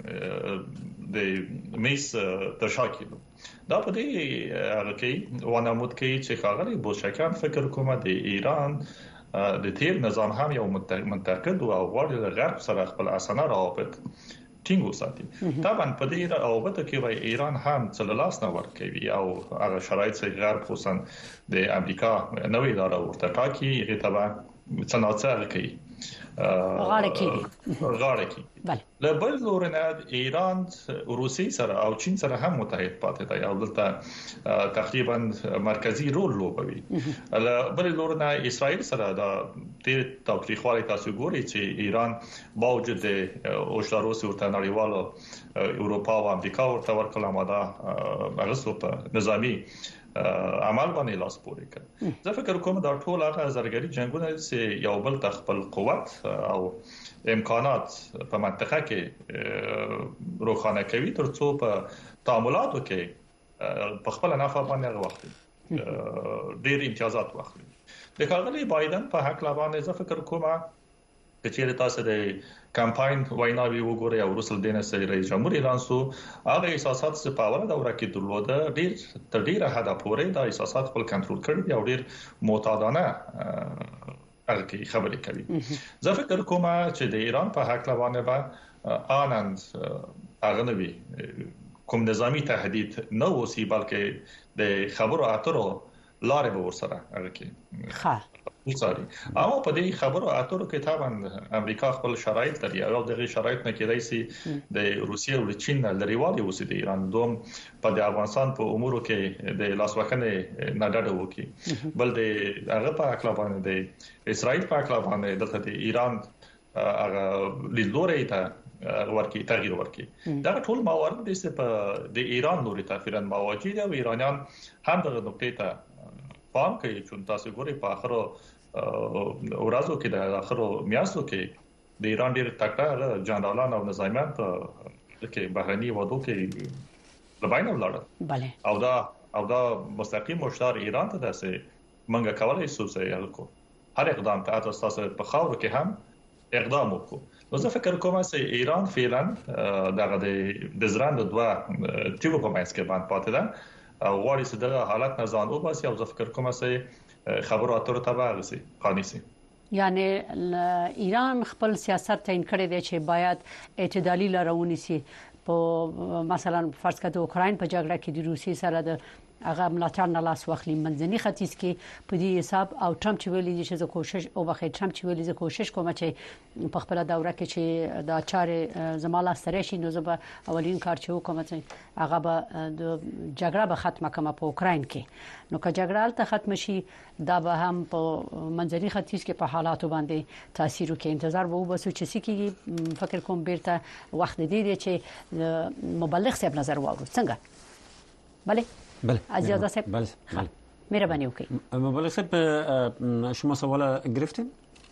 کې د میس تشاکل دا په دې هغه کې ونامود کې چې ښاغلي بوشکیان فکر کومه د ایران د تیر نظام هم یو منتقد او غواړي د غرب سره خپل اسانه روابط ټینګ وساتي. طبعا په دې روابط کې وای ایران هم څللاس نه ورکوي او هغه شرایط چې غرب خصوصا د امریکا نوې اداره ورته ټاکي هغه تبع صنعت کوي غاړه کې. له بل لوري نه ایران روسي سره او چین سره هم متحد پاتې دی او دلته تقریبا مرکزی رول لوبوي. له بل لوري نه اسرائیل سره د تاریخوالي تاسو ګوري چې ایران باوجود د اوشتاروس ورته نړیوالو اروپا او امریکا ورته ورکړل آماده هغه په نظامی عمل باندې لاس پورې کړ. زه فکر کوم دا ټول هغه زرګری جنگونه چې یو بل تخپل قوت او امکانات په منطقه کې روښانه کوي تر څو په تعاملاتو کې په خپل نفع باندې وخت ډېر امتیازات واخلي. د ښاغلي بایدن په حق لا باندې زه فکر کوم کچېر تاسو د کمپاین ویناوی وګورئ او رسل دینه سره رئیس جمهور اعلان سو هغه احساسات څخه پاور دا ورکه درلوده تر ډیره حد پورې دا احساسات خپل کنټرول کړی او ډیر معتادانه هغه خبرې کوي. زه فکر کوم چې د ایران په حق لوانه به آنند هغه نوي کوم نظامی تهدید نه وسی بلکې د خبرو اترو لارې به ورسره هغه کې وڅاري. اما په دې خبرو اترو کې طبعا امریکا خپل شرایط لري او دغه شرایط نه کېدای شي د روسیې او چین لريوالي اوسې د ایران دوم په د افغانستان په امورو کې د لاسوکنه نه ډډه وکي بل د هغه په اکلا باندې د اسرائیل په اکلا باندې د ایران هغه لیدلوري ته ورکی تغییر ورکی دا ټول موارد د ایران نوري تفیرا مواجه دي او ایرانیان هم دغه نقطې ته پام کوي چې تاسو ګورئ په اخرو ورځو کې د اخرو میاشتو کې د ایران ډېر تکړه جنرالان او نظامیان په کې بهرني وادو کې لباین ولاړل بله او دا مستقیم مشتر ایران ته داسې منګه کولای شو چې هلکو هر اقدام ته تاسو په خاور کې هم اقدام وکړو. نو زه فکر کوم چې ایران فعلا دغه د زران د دوه ټیګو په مېس کې باندې پاتې ده او غواړي چې دغه حالت نه ځان وباسي او زه فکر کوم چې خبرو اترو ته ورسي قانوني. یعنی ایران خپل سیاست تعیین کړی دی چې باید اعتدالي لارونه سي په مثلا فرض کړه د اوکراین په جګړه کې د روسي سره د هغه ملاتړ نه لاس واخلي منځني ختیځ کې په دې حساب او ټرمپ چې ویلي چې زه کوشش او بخې ټرمپ چې ویلي زه کوشش کوم چې په خپل دوره کې چې دا چارې زماله سره شي نو زه به اولین کار چې وکم چې هغه به د جګړه به ختمه کړم په اوکراین کې. نو که جګړه ته ختم شي دا به هم په منځني ختیځ کې په حالاتو باندې تاثیر وکړي. انتظار به وباسو چې سکیږي. فکر کوم بیرته وخت دی چې مبلغ صاحب نظر واورو څنګه. بله عزیزاده صاحب بله مهرباني وکړئ. مبلغ صاحب شما سوال گرفتین؟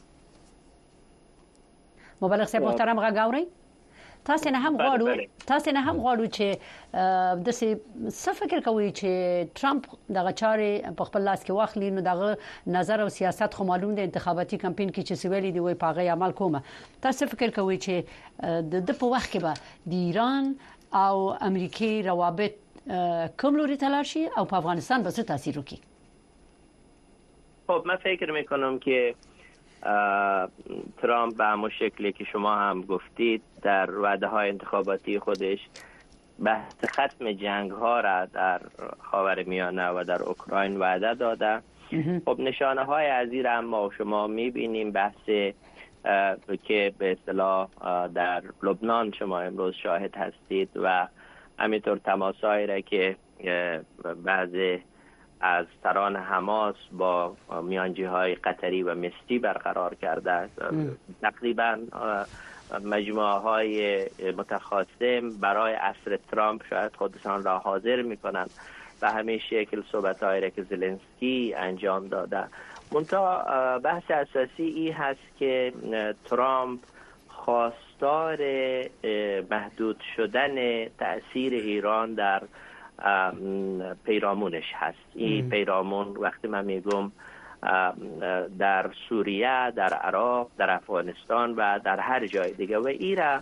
مبلغ صاحب محترم غاوري تاسو نه هم غواړو چې د څه فکر کوي چې ټرمپ دغه چارې په خپل لاس کې واخلي نو دغه نظر او سیاست خو معلوم دی انتخاباتي کمپاین کې چې سویلي دی وي پاغه عمل کومه. تاسو فکر کوي چې د په وخت کې به د ایران او امریکای روابط کوم لوري ته لاړ شي او په افغانستان به څه تاثیر وکړي؟ خب من فکر میکنم که ترامپ به همون شکلی که شما هم گفتید در وعده های انتخاباتی خودش بحث ختم جنگ ها را در خاورمیانه و در اوکراین وعده داده. خب نشانه های از این را ما شما میبینیم بحث که به اصطلاح در لبنان شما امروز شاهد هستید و همینطور تماسایی را که بعضی از سران حماس با میانجی‌های قطری و مصری برقرار کرده است. تقریبا مجموعه‌های متخاصم برای عصر ترامپ شاید خودشان را حاضر می‌کنند و همین شکل صحبت‌هایی را که زلنسکی انجام داده. منتها بحث اساسی این هست که ترامپ خواستار محدود شدن تأثیر ایران در پیرامونش هست. این پیرامون وقتی من میگم در سوریه، در عراق، در افغانستان و در هر جای دیگه و این را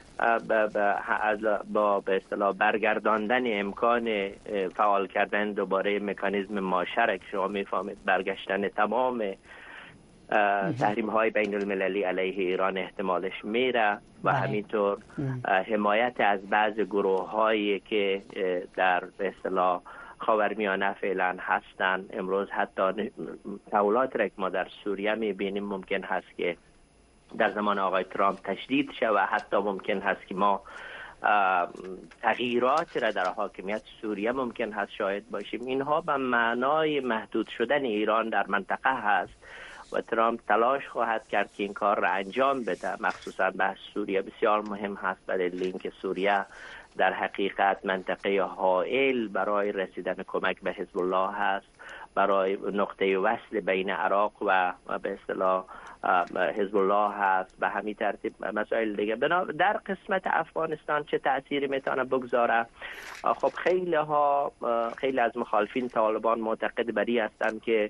با به اصطلاح برگرداندن امکان فعال کردن دوباره مکانیزم ماشه که شما میفهمید برگشتن تمام تحریم های بین المللی علیه ایران احتمالش میره و همینطور حمایت از بعض گروه هایی که در به اصطلاح خاورمیانه فعلا هستن. امروز حتی تحولات را که ما در سوریه میبینیم ممکن هست که در زمان آقای ترامپ تشدید شه و حتی ممکن هست که ما تغییرات را در حاکمیت سوریه ممکن هست شاهد باشیم. اینها به معنای محدود شدن ایران در منطقه هست و ترامپ تلاش خواهد کرد که این کار را انجام بده. مخصوصا بحث سوریه بسیار مهم هست برای اینکه سوریه در حقیقت منطقه حائل برای رسیدن کمک به حزب الله هست، برای نقطه وصل بین عراق و به اصطلاح حزب الله هست. به همین ترتیب مسائل دیگه. در قسمت افغانستان چه تأثیری میتونه بگذاره؟ خب خیلی از مخالفین طالبان معتقد بر این هستند که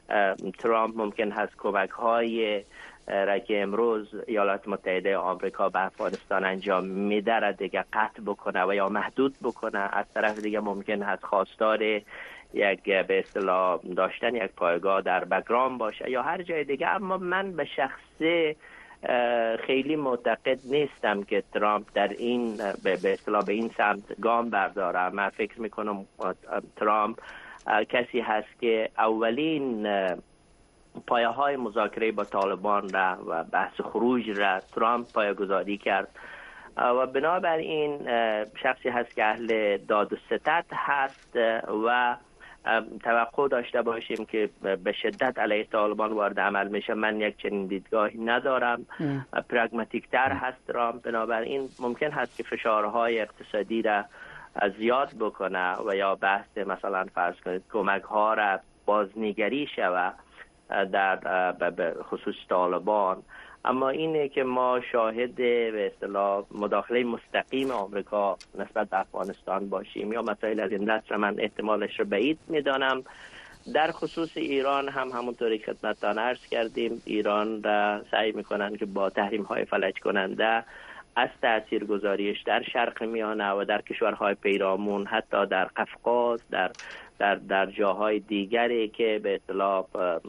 ترامپ ممکن هست کمک های را که امروز ایالات متحده آمریکا به افغانستان انجام میده را دیگه قطع بکنه و یا محدود بکنه. از طرف دیگه ممکن هست خواستار یک به اصطلاح داشتن یک پایگاه در بگرام باشه یا هر جای دیگه. اما من به شخصه خیلی معتقد نیستم که ترامپ در این به اصطلاح به این سمت گام برداره. من فکر میکنم ترامپ کسی هست که اولین پایه های مذاکره با طالبان را و بحث خروج را ترامپ پایه‌گذاری کرد و بنابراین شخصی هست که اهل داد و ستد هست و توقع داشته باشیم که به شدت علیه طالبان وارد عمل میشه. من یک چنین دیدگاهی ندارم. پراگماتیک تر هست ترامپ، بنابراین ممکن هست که فشارهای اقتصادی را زیاد بکنه و یا بحث مثلا فرض کنید کمک ها را بازنگری شود در خصوص طالبان. اما اینه که ما شاهد به اصطلاح مداخله مستقیم آمریکا نسبت به افغانستان باشیم یا مسائل از این دست را من احتمالش رو بعید میدانم. در خصوص ایران هم همونطوری که خدمتتان عرض کردیم، ایران را سعی میکنن که با تحریم های فلج کننده از تاثیرگذاریش در شرق میانه و در کشورهای پیرامون، حتی در قفقاز، در جاهای دیگری که به اصطلاح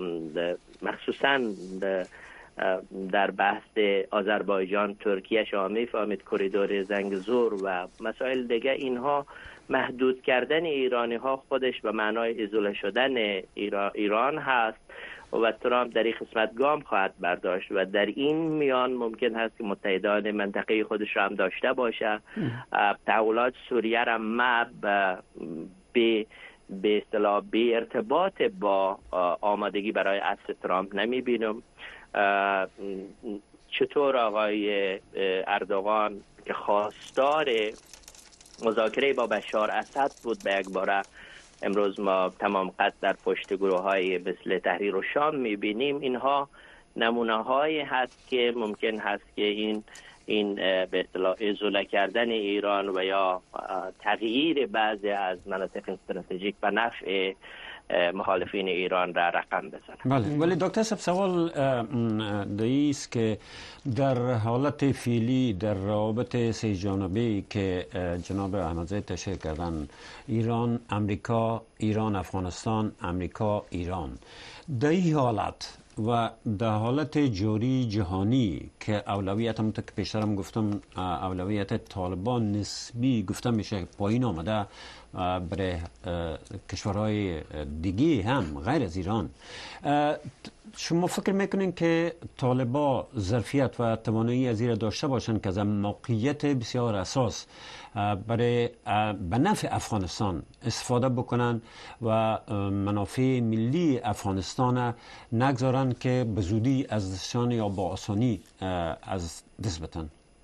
مخصوصاً در بحث آذربایجان ترکیه شما میفهمید کریدور زنگزور و مسائل دیگه، اینها محدود کردن ایرانی ها خودش به معنای ازوله شدن ایران هست و ترامپ در این قسمت گام خواهد برداشت و در این میان ممکن هست که متحدان منطقه خودش را هم داشته باشه. تحولات سوریه را ما به اصطلاح به ارتباط با آمادگی برای عصر ترامپ نمیبینم. چطور آقای اردوغان که خواستار مذاکره با بشار اسد بود به یک باره، امروز ما تمام قد در پشت گروه های مثل تحریر و شام میبینیم. اینها نمونه هایی هست که ممکن هست که این به اصطلاح ازوله کردن ایران و یا تغییر بعضی از مناطق استراتژیک به نفع مخالفین ایران را رقم بزنه. بله، ولی دکتر صاحب سوال است که در حالت فعلی در روابط سه جانبه‌ای که جناب احمدزاده تشریح کردن، ایران امریکا، ایران افغانستان، امریکا ایران، در این حالت و در حالت جوری جهانی که اولویت هم که پیشترم گفتم اولویت طالبان نسبی گفتم میشه پایین آمده برای کشورهای دیگه هم غیر از ایران، شما فکر میکنین که طالبان ظرفیت و توانایی از این داشته باشن که از موقعیت بسیار اساس برای به نفع افغانستان استفاده بکنن و منافع ملی افغانستان نگذارن که به زودی از دستشان یا با آسانی از دست بتن؟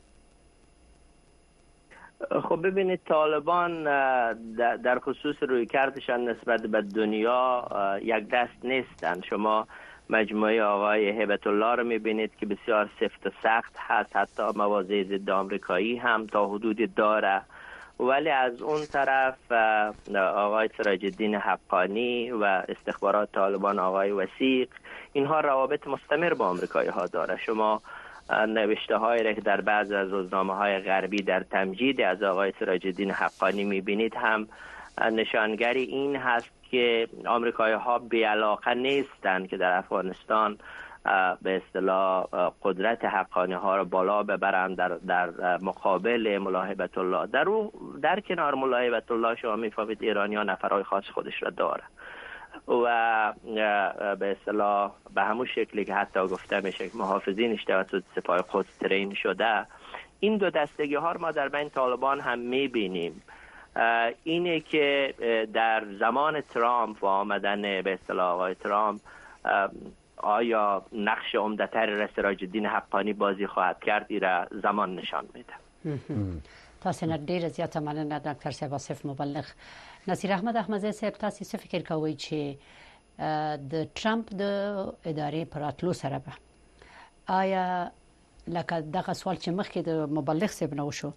خب ببینید، طالبان در خصوص رویکردشان نسبت به دنیا یک دست نیستن. شما مجموعه آقای هیبت الله رو میبینید که بسیار سفت و سخت هست، حتی مواضع ضد آمریکایی هم تا حدودی داره، ولی از اون طرف آقای سراج الدین حقانی و استخبارات طالبان آقای وثیق، اینها روابط مستمر با آمریکایی ها داره. شما نوشته هایی را که در بعض از روزنامه های غربی در تمجید از آقای سراج الدین حقانی میبینید هم نشانگری این هست که آمریکایی ها بی‌علاقه نیستند که در افغانستان به اصطلاح قدرت حقانی ها را بالا ببرند در مقابل ملا هیبت الله. در کنار ملا هیبت الله شما میفهمید ایرانیان نفرهای خاص خودش را داره و به اصطلاح به همون شکلی که حتی گفته میشه که محافظینش توسط سپاه قدس ترین شده، این دو دستگی ها ما در بین طالبان هم میبینیم. اینه که در زمان ترامپ و آمدن به اصطلاح آقای ترامپ آیا نقش عمده‌تر سراج الدین حقانی بازی خواهد کرد، را زمان نشان میده. تاسو نه ډیر زیاته مننه ډاکټر صاحب آصف مبلغ. نصیر احمد احمدزاده صاحب، تاسو څه فکر کوئ چې د ټرمپ د ادارې پراتلو سره به آیا لکه دغه سوال چې مخکې د مبلغ صاحب نو شو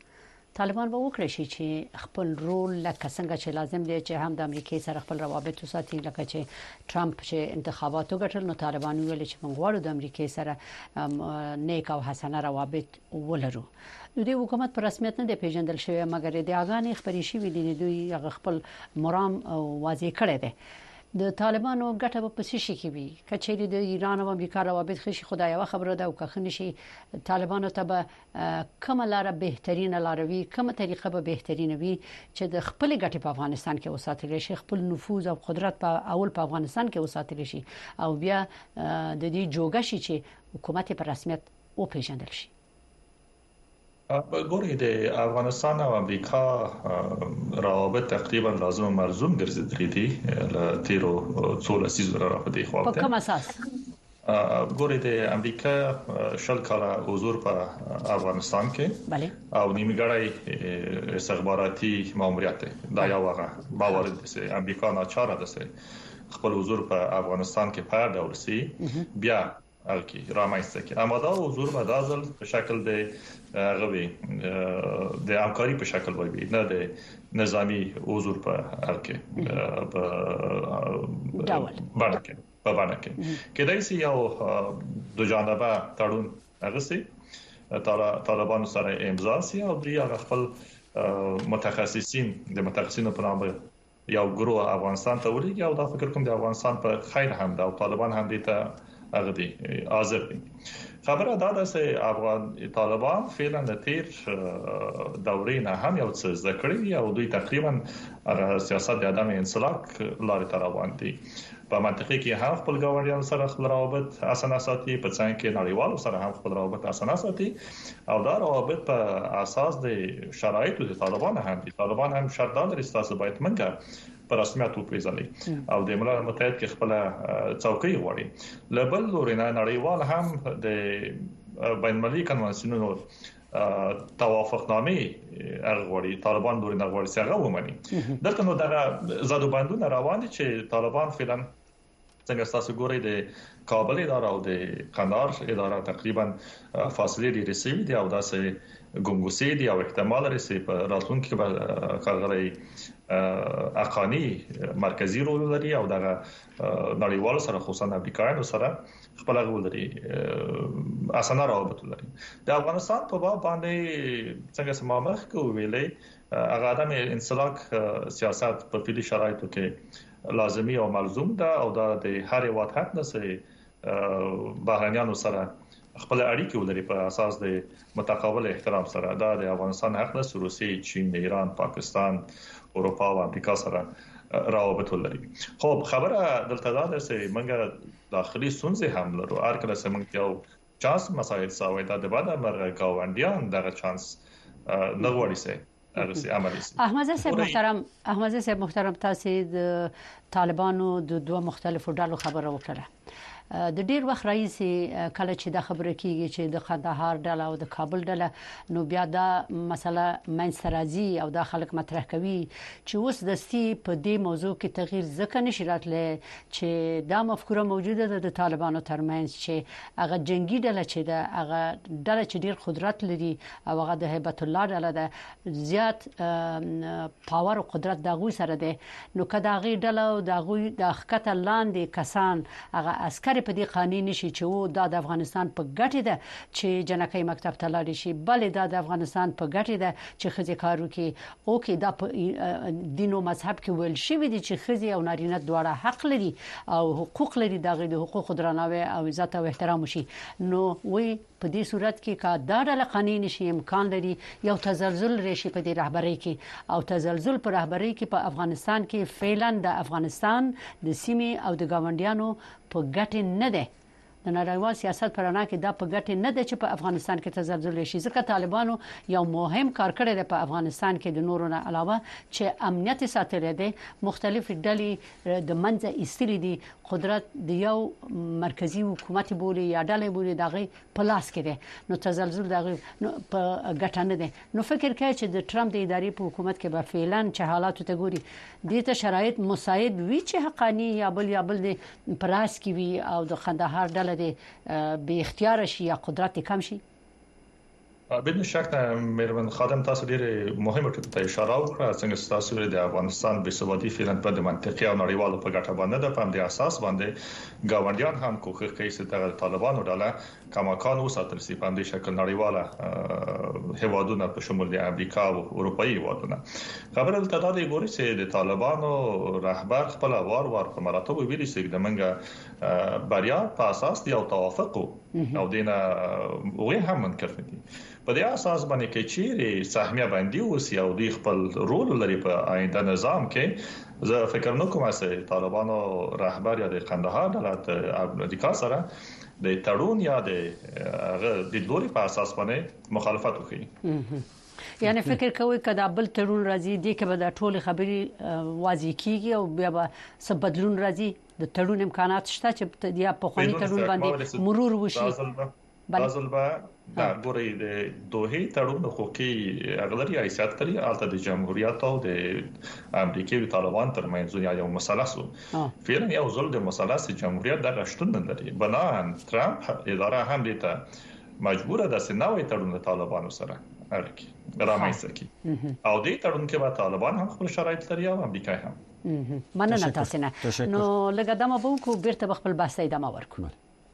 طالبان به وکړي شي چې خپل رول لکه څنګه چې لازم دی چې هم د امریکای سره خپل روابط وساتي لکه چې ټرمپ چې انتخاباتو ګټل نو طالبان ویل چې موږ غواړو د امریکای سره نیک او حسنه روابط ولرو. دوی حکومت پر رسمیت نه دی پیژندل شوی مګر د اغانې خبري شوی دي دوی خپل مرام واضح کړی دی. د طالبانو ګټه په څه شي کې وي کچېری د ایران او امریکا روابط خشي خدای یو خبره ده او که نشي طالبانو ته به کومه لار بهترینه لار وي کومه طریقه به بهترینه وي چې د خپل ګټه په افغانستان کې وساتل شي خپل نفوذ او قدرت په اول په افغانستان کې وساتل شي او بیا د دې جوګه شي چې حکومت په رسمیت او پیژندل شي. ګورې د افغانستان او امریکا روابط تقریبا لازم او ملزوم ګرځېدلې دي له تیرو 16 لسیزو راپدې خو په کوم اساس ګورې د امریکا شل کاله حضور په افغانستان کې بله او نیمګړی استخباراتي ماموریت دا یو هغه باور دي چې امریکا ناچاره ده خپل حضور په افغانستان کې په ډول سي بیا الکی رامایسته کې اما دا حضور به دازل په شکل د غوي د همکاري په شکل وي نه د نظامی حضور په الکی په باندې کې دای سي یو د جانبه تړون هغه سي طالبان سره امضا سي او دوی خپل متخصصینو په نامه یو ګروه افغانستان ته وريږي او دا فکر کوم د افغانستان په خیر هم دا طالبان هم دي ته هغه دي حاضر دي. خبره دا ده چې افغان طالبان فعلا د تیر دورې نه هم یو څه ذکرې او دوی تقریبا سیاست د عدم انسلاک لارې ته روان دي. په منطقي کې هم خپل ګاونډیانو سره خپل روابط اسانه ساتي په څنګه کې نړیوالو سره هم خپل روابط اسانه ساتي او دا روابط په اساس د شرایطو د طالبان هم دي. طالبان هم شرط لري چې باید منګه پر رسمیت وپیژني او د ملل متحد کې خپل څوکۍ غواړي لبل لورینه نړیوال هم د بین المللي کنوانسیونونو توافقنامه غواړي طالبان لورینه غواړي چې هغه ومني دلته نو دا زادو بندونه روان دي چې طالبان فعلا څنګه تاسو ګورئ د کابل اداره او د قندهار اداره تقریبا فاصله لري رسېږي دي او داسې ګونګوسي دي او احتمال لري چې په راتلونکي کې به کارغړی اقانی مرکزی رول لري او دغه نړیوال سره خصوصا امریکایانو سره خپل رول لري اسانه روابط لري. د افغانستان په باب باندې څنګه سمامخ کو ویلې هغه عدم انسلاک سیاست په فعلی شرایطو کې لازمي او ملزوم ده او دا د هر یو حق نه سي بهرنیانو سره خپل اړیکې ولري په اساس د متقابل احترام سره دا د افغانستان حق نه روسي چین ایران پاکستان اروپا او امریکا سره روابط ولري. خو خبره دلته دا ده چې موږ داخلي ستونزې هم لرو هر کله چې موږ یو چانس مسایل ساوي دا د بعد مرګ گاونډیان دغه چانس نه غوړي سي احمد صاحب محترم تاسو د طالبانو د دوه مختلفو ډلو خبره وکړه د ډیر وخت رئیس کله چې د خبره کیږي چې د قندهار ډله او د کابل ډله نو بیا دا مسله منځرازي او د خلک مطرح کوي چې اوس دستي په دې موضوع کې تغییر ځکه نشي راتلی چې دا مفکوره موجوده ده د طالبانو ترمنځ چې هغه جنگي ډله چې د هغه ډله چې ډیر قدرت لري او هغه د هیبت الله ډله ده زیات پاور او قدرت دغه سره ده نو کدا غي ډله او دغه د حقیقت لاندې کسان هغه عسكر په دې قانون نشي چې د افغانستان په ګټه ده چې جنکۍ مکتب ته لاړ شي بلې د افغانستان په ګټه ده چې خزي کارو کې او کې د دین او مذهب کې ویل شي دي چې خزي او نارینه دواړه حق لري او حقوق لري دغه د حقوق درناوی او عزت او احترام شي نو وي په دې صورت کې کا دا ډول قانون شي امکان لري یو تزلزل راشي په دې رهبرۍ کې او تزلزل په رهبرۍ کې په افغانستان کې فعلا د افغانستان د سیمې او د ګاونډیانو په ګټه نه ده د نړیوال سیاست پرانا کې دا په ګټه نه ده چې په افغانستان کې تزلزل شي ځکه طالبانو یو مهم کار کړی دی په افغانستان کې د نورو نه علاوه چې امنیت ساتل دي مختلف ډلې د منځ ایستلې دي قدرت د یو مرکزی حکومت بولی یا ډلې بولی دغه پلاس کې دي نو تزلزل دغه په ګټه نه ده نو فکر کوي چې د ټرمپ د ادارې په حکومت کې به فعلا چې حالات ته ګوري د ته شرایط مساعد وي چې حقانی یا بل د پراس کې وي او د قندهار ډله به اختیار شي یا قدرت کم شي بدون شک مېرمن خادم تاسو ډېر مهمه ټکو ته اشاره وکړه څنګه تاسو د افغانستان بې ثباتي فعلا په منطقي او نړیوالو په ګټه باندې د پام د اساس باندې گاونډیان هم کوښښ کوي چې د طالبانو ډله کماکان وساتل شي په دې شکل نړیواله هیوادونه په شمول د امریکا او اروپאי هیوادونه خبره د تداري ګوري چې د طالبانو رهبر خپل وار په مراتب ویلي چې د منګه بریا په اساس دی او توافق او دینه وې هم منکر دي په دې اساس باندې کې چې سهمیه باندې اوس یو دی خپل رول لري په آینده نظام کې زه فکر نه کوم چې طالبانو رهبر یا د قندهار دولت امریکا سره د تړون یا د لوري په اساس باندې مخالفت وکړي یعنی فکر کوي کدا بل تړون راځي دی کې به د ټول خبري واضح کیږي او بیا به څه بدلون راځي د تړون امکانات شته چې د په خواني تړون باندې مرور وشي بازلبا دا ګوري د دوه تړون حقوقي اغلري حیثیت لري البته د جمهوریت او د امریکای او طالبان ترمنځ یو مثلث فعلا یو ځل د مثلث جمهوریت د غشتون لري بنان ترامپ اداره هم دته مجبوره ده چې نوې تړون طالبانو سره اړیکې رامنځته کړي او دې تړون کې به طالبان هم خپل شرایط لري او امریکا هم مننه تاسو نه نو لږه دمه به کو بیرته خپل بحث ادامه ورکړو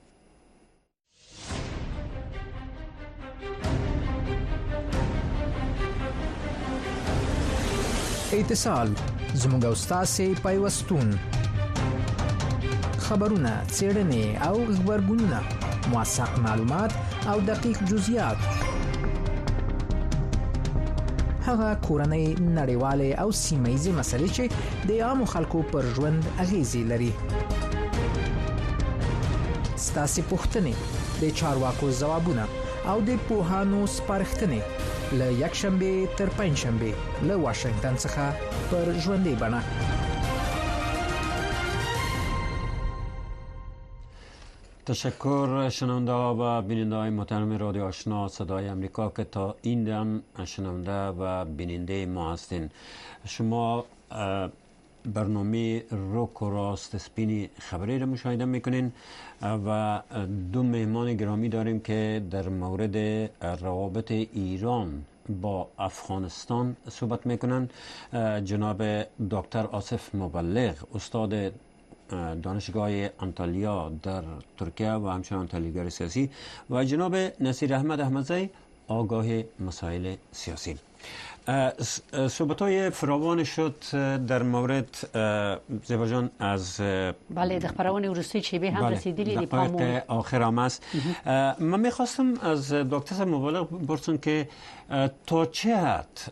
اتصال زموږ استاد پیوستون خبرونه څېړنې او خبرګونونه موثق معلومات او دقیق جزئیات هغه کورنۍ نړیوالې او سیمه‌ییزې مسلې چې د عامو خلکو پر ژوند اغیزې لري ستاسو پوښتنې د چارواکو ځوابونه او د پوهانو سپارښتنې له یکشنبه تر پنځشنبه له واشنگټن څخه پر ژوندۍ بڼه تشکر شنونده و بیننده های محترم رادیو آشنا صدای امریکا که تا این دم شنونده و بیننده ما هستین. شما برنامه روک و راست سپین خبری را مشاهده میکنین و دو مهمان گرامی داریم که در مورد روابط ایران با افغانستان صحبت میکنن. جناب دکتر آصف مبلغ استاد دانشگاه انطالیا در ترکیه و همچنین انطالیاگر سیاسی و جناب نصیر احمد احمدزی آگاه مسائل سیاسی. صحبت‌های فراوان شد در مورد زیبا جان از بله د خبرونه ورستی چې به هم رسیدلی دی پامون آخر هم است. من می‌خواستم از دکتر مبلغ بپرسم که تا چه حد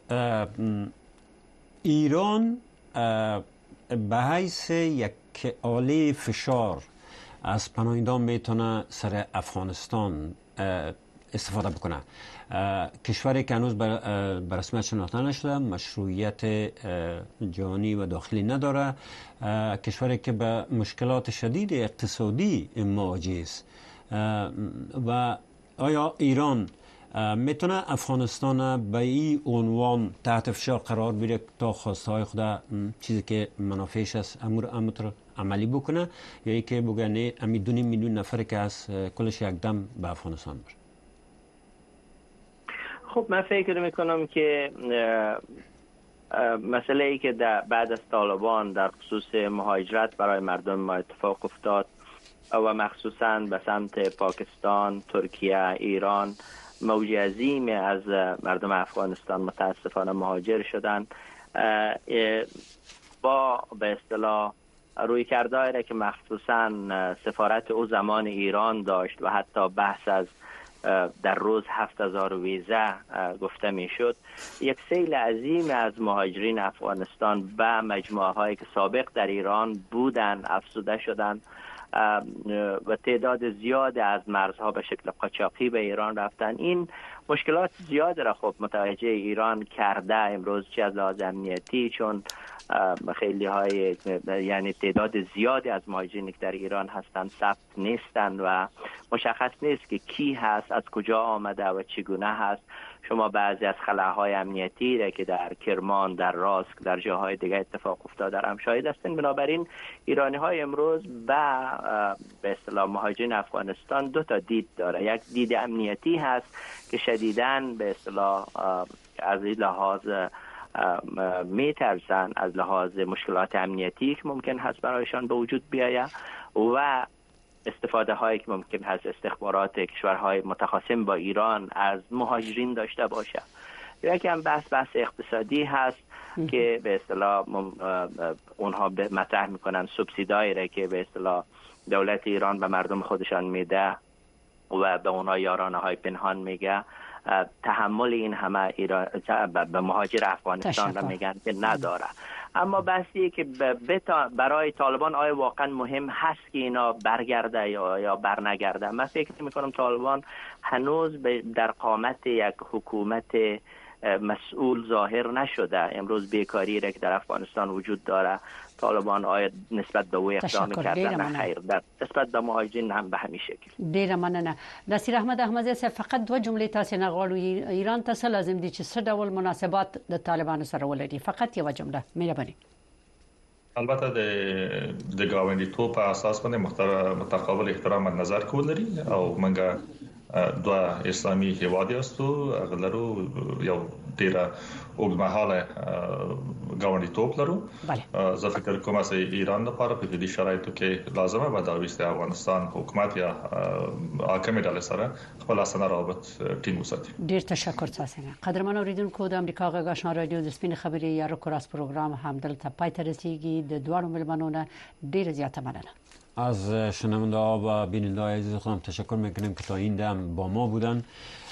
ایران به حیث یک آله فشار از پناهندگان میتونه سر افغانستان استفاده بکنه. کشوری که هنوز به رسمیت شناخته نشده، مشروعیت جهانی و داخلی نداره، کشوری که به مشکلات شدید اقتصادی مواجه است و آیا ایران میتونه افغانستان به این عنوان تحت فشار قرار بده تا خواستهای خود چیزی که منافعش است امر عملی بکنه یا اینکه بگه نه امی 2 میلیون نفر که از کلش یک دم به افغانستان بره؟ خب من فکر میکنم که مسئله ای که بعد از طالبان در خصوص مهاجرت برای مردم ما اتفاق افتاد و مخصوصا به سمت پاکستان، ترکیه، ایران موج عظیم از مردم افغانستان متاسفانه مهاجر شدند با به اصطلاح روی کردهایی که مخصوصا سفارت او زمان ایران داشت و حتی بحث از در روز 7000 ویزه گفته میشد، یک سیل عظیم از مهاجرین افغانستان به مجموعه هایی که سابق در ایران بودند افزوده شدند و تعداد زیاد از مرزها به شکل قاچاقی به ایران رفتن. این مشکلات زیاد را خب متوجه ایران کرده امروز، چه از لحاظ امنیتی، چون خیلی های یعنی تعداد زیادی از مهاجرین که در ایران هستند ثبت نیستند و مشخص نیست که کی هست، از کجا آمده و چگونه هست. شما بعضی از خلاهای امنیتی را که در کرمان، در راسک، در جاهای دیگه اتفاق افتاده هم شاهد هستین. بنابراین ایرانی های امروز به اصطلاح مهاجرین افغانستان دو تا دید داره. یک دید امنیتی هست که شدیداً به اصطلاح از این لحاظ میترسن، از لحاظ مشکلات امنیتی که ممکن هست برایشان به وجود بیاید و استفاده هایی که ممکن هست استخبارات کشورهای متخاصم با ایران از مهاجرین داشته باشه. یکی هم بحث اقتصادی هست که به اصطلاح اونها مطرح میکنن سوبسیدایی را که به اصطلاح دولت ایران به مردم خودشان میده و به اونها یارانه های پنهان میگه. تحمل این همه به مهاجر افغانستان را میگن که نداره. اما بحثی که برای طالبان آیا واقعا مهم هست که اینا برگرده یا برنگرده؟ من فکر میکنم طالبان هنوز در قامت یک حکومت مسئول ظاهر نشده. امروز بیکاری را که در افغانستان وجود داره، طالبان آیا نسبت به او اقدام کردن؟ نه خیر. در نسبت به مهاجرین هم به همین شکل. ډیره مننه. نصیر احمد احمدزی صاحب، فقط دوه جملې تاسو نه غواړو. ایران ته څه لازم دي چې څه ډول مناسبات د طالبانو سره ولري؟ فقط یو جمله مهرباني. البته د ګاونډیتوب په اساس باندې متقابل احترام مد نظر کول لري او منګه دوه اسلامي هیواد یاستو غلرو یو ډیره اوږدمهاله ګاونډیتوب لرو. زه فکر کوم چې ایران لپاره په دې شرایطو کې لازمه به دا وي چې افغانستان حکومت یا حاکم ډله سره خپل اسنه رابط ټینګ وساتي. ډیر تشکر تاسو نه. قدرمن اوریدونکو، د امریکا غږ آشنا رادیو د سپین خبري یا روکراس پروګرام هم دلته پای ته رسیدي. د دوه ملمنو نه ډیر زیاته مننه. از شنونده ها و بیننده های عزیز خودم تشکر میکنیم که تا این دم با ما بودن.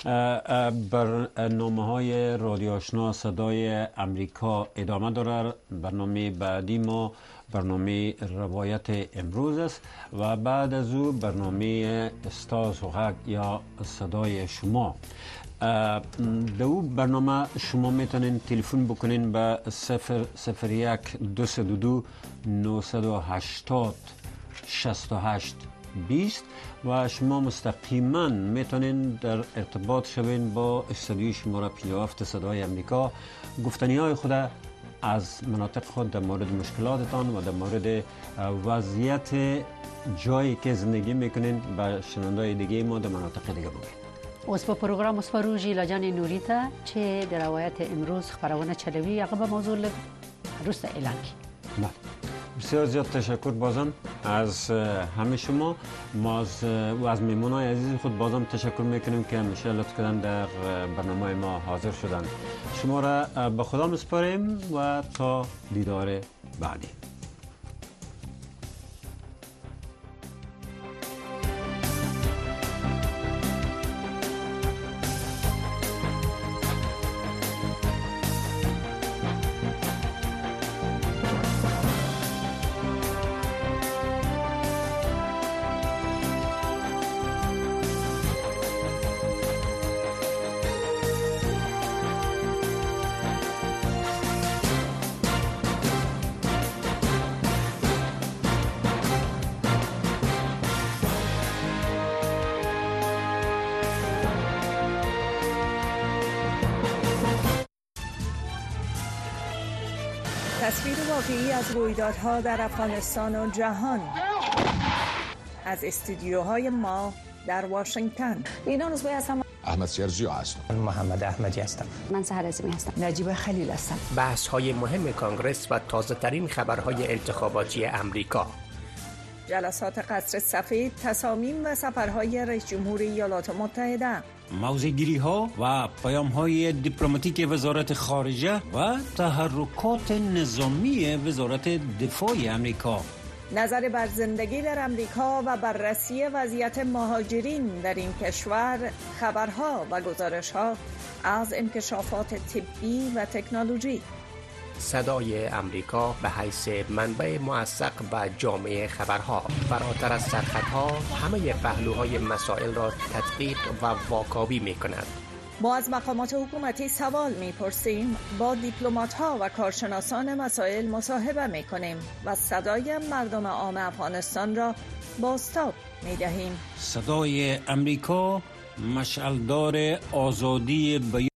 برنامه های رادیو آشنا صدای امریکا ادامه داره. برنامه بعدی ما برنامه روایت امروز است و بعد از او برنامه استاز و غږ یا صدای شما. دو برنامه شما میتونین تلفن بکنین به 001 222 980 68 20 و شما مستقیما میتونین در ارتباط شوین با استودیوی شماره 57 صدای امریکا، گفتنی های خود از مناطق خود در مورد مشکلاتتان و در مورد وضعیت جایی که زندگی میکنین به شنوندای دیگه ما در مناطق دیگه بگید. اوس په پروګرام وسپروږي لجنې نوري ته چې د روایت امروز خبرونه چلوي هغه به موضوع لږ وروسته اعلان کړي. بسیار زیاد تشکر بازم از همه شما. ما از میمونای عزیز خود بازم تشکر میکنیم که همیشه لطف کردن در برنامه ما حاضر شدن. شما را به خدا میسپاریم و تا دیدار بعدی. تصویر واقعی از رویدادها در افغانستان و جهان از استودیوهای ما در واشنگتن. اینا روزبه هستم. احمد سرجی هستم. محمد احمدی هستم. من سحر عظیمی هستم. نجیب خلیل هستم. بحث های مهم کانگرس و تازه ترین خبرهای انتخاباتی امریکا. جلسات قصر سفید، تصامیم و سفرهای رئیس جمهور ایالات متحده. موضع‌گیری ها و پیام های دیپلماتیک وزارت خارجه و تحرکات نظامی وزارت دفاع امریکا. نظر بر زندگی در امریکا و بررسی وضعیت مهاجرین در این کشور، خبرها و گزارش‌ها از انکشافات طبی و تکنولوژی. صدای امریکا به حیث منبع موثق و جامع خبرها، فراتر از سرخطها همه پهلوهای مسائل را تدقیق و واکاوی می کند. ما از مقامات حکومتی سوال می‌پرسیم، با دیپلمات‌ها و کارشناسان مسائل مصاحبه می‌کنیم و صدای مردم عام افغانستان را بازتاب می‌دهیم. صدای امریکا مشعلدار آزادی بیان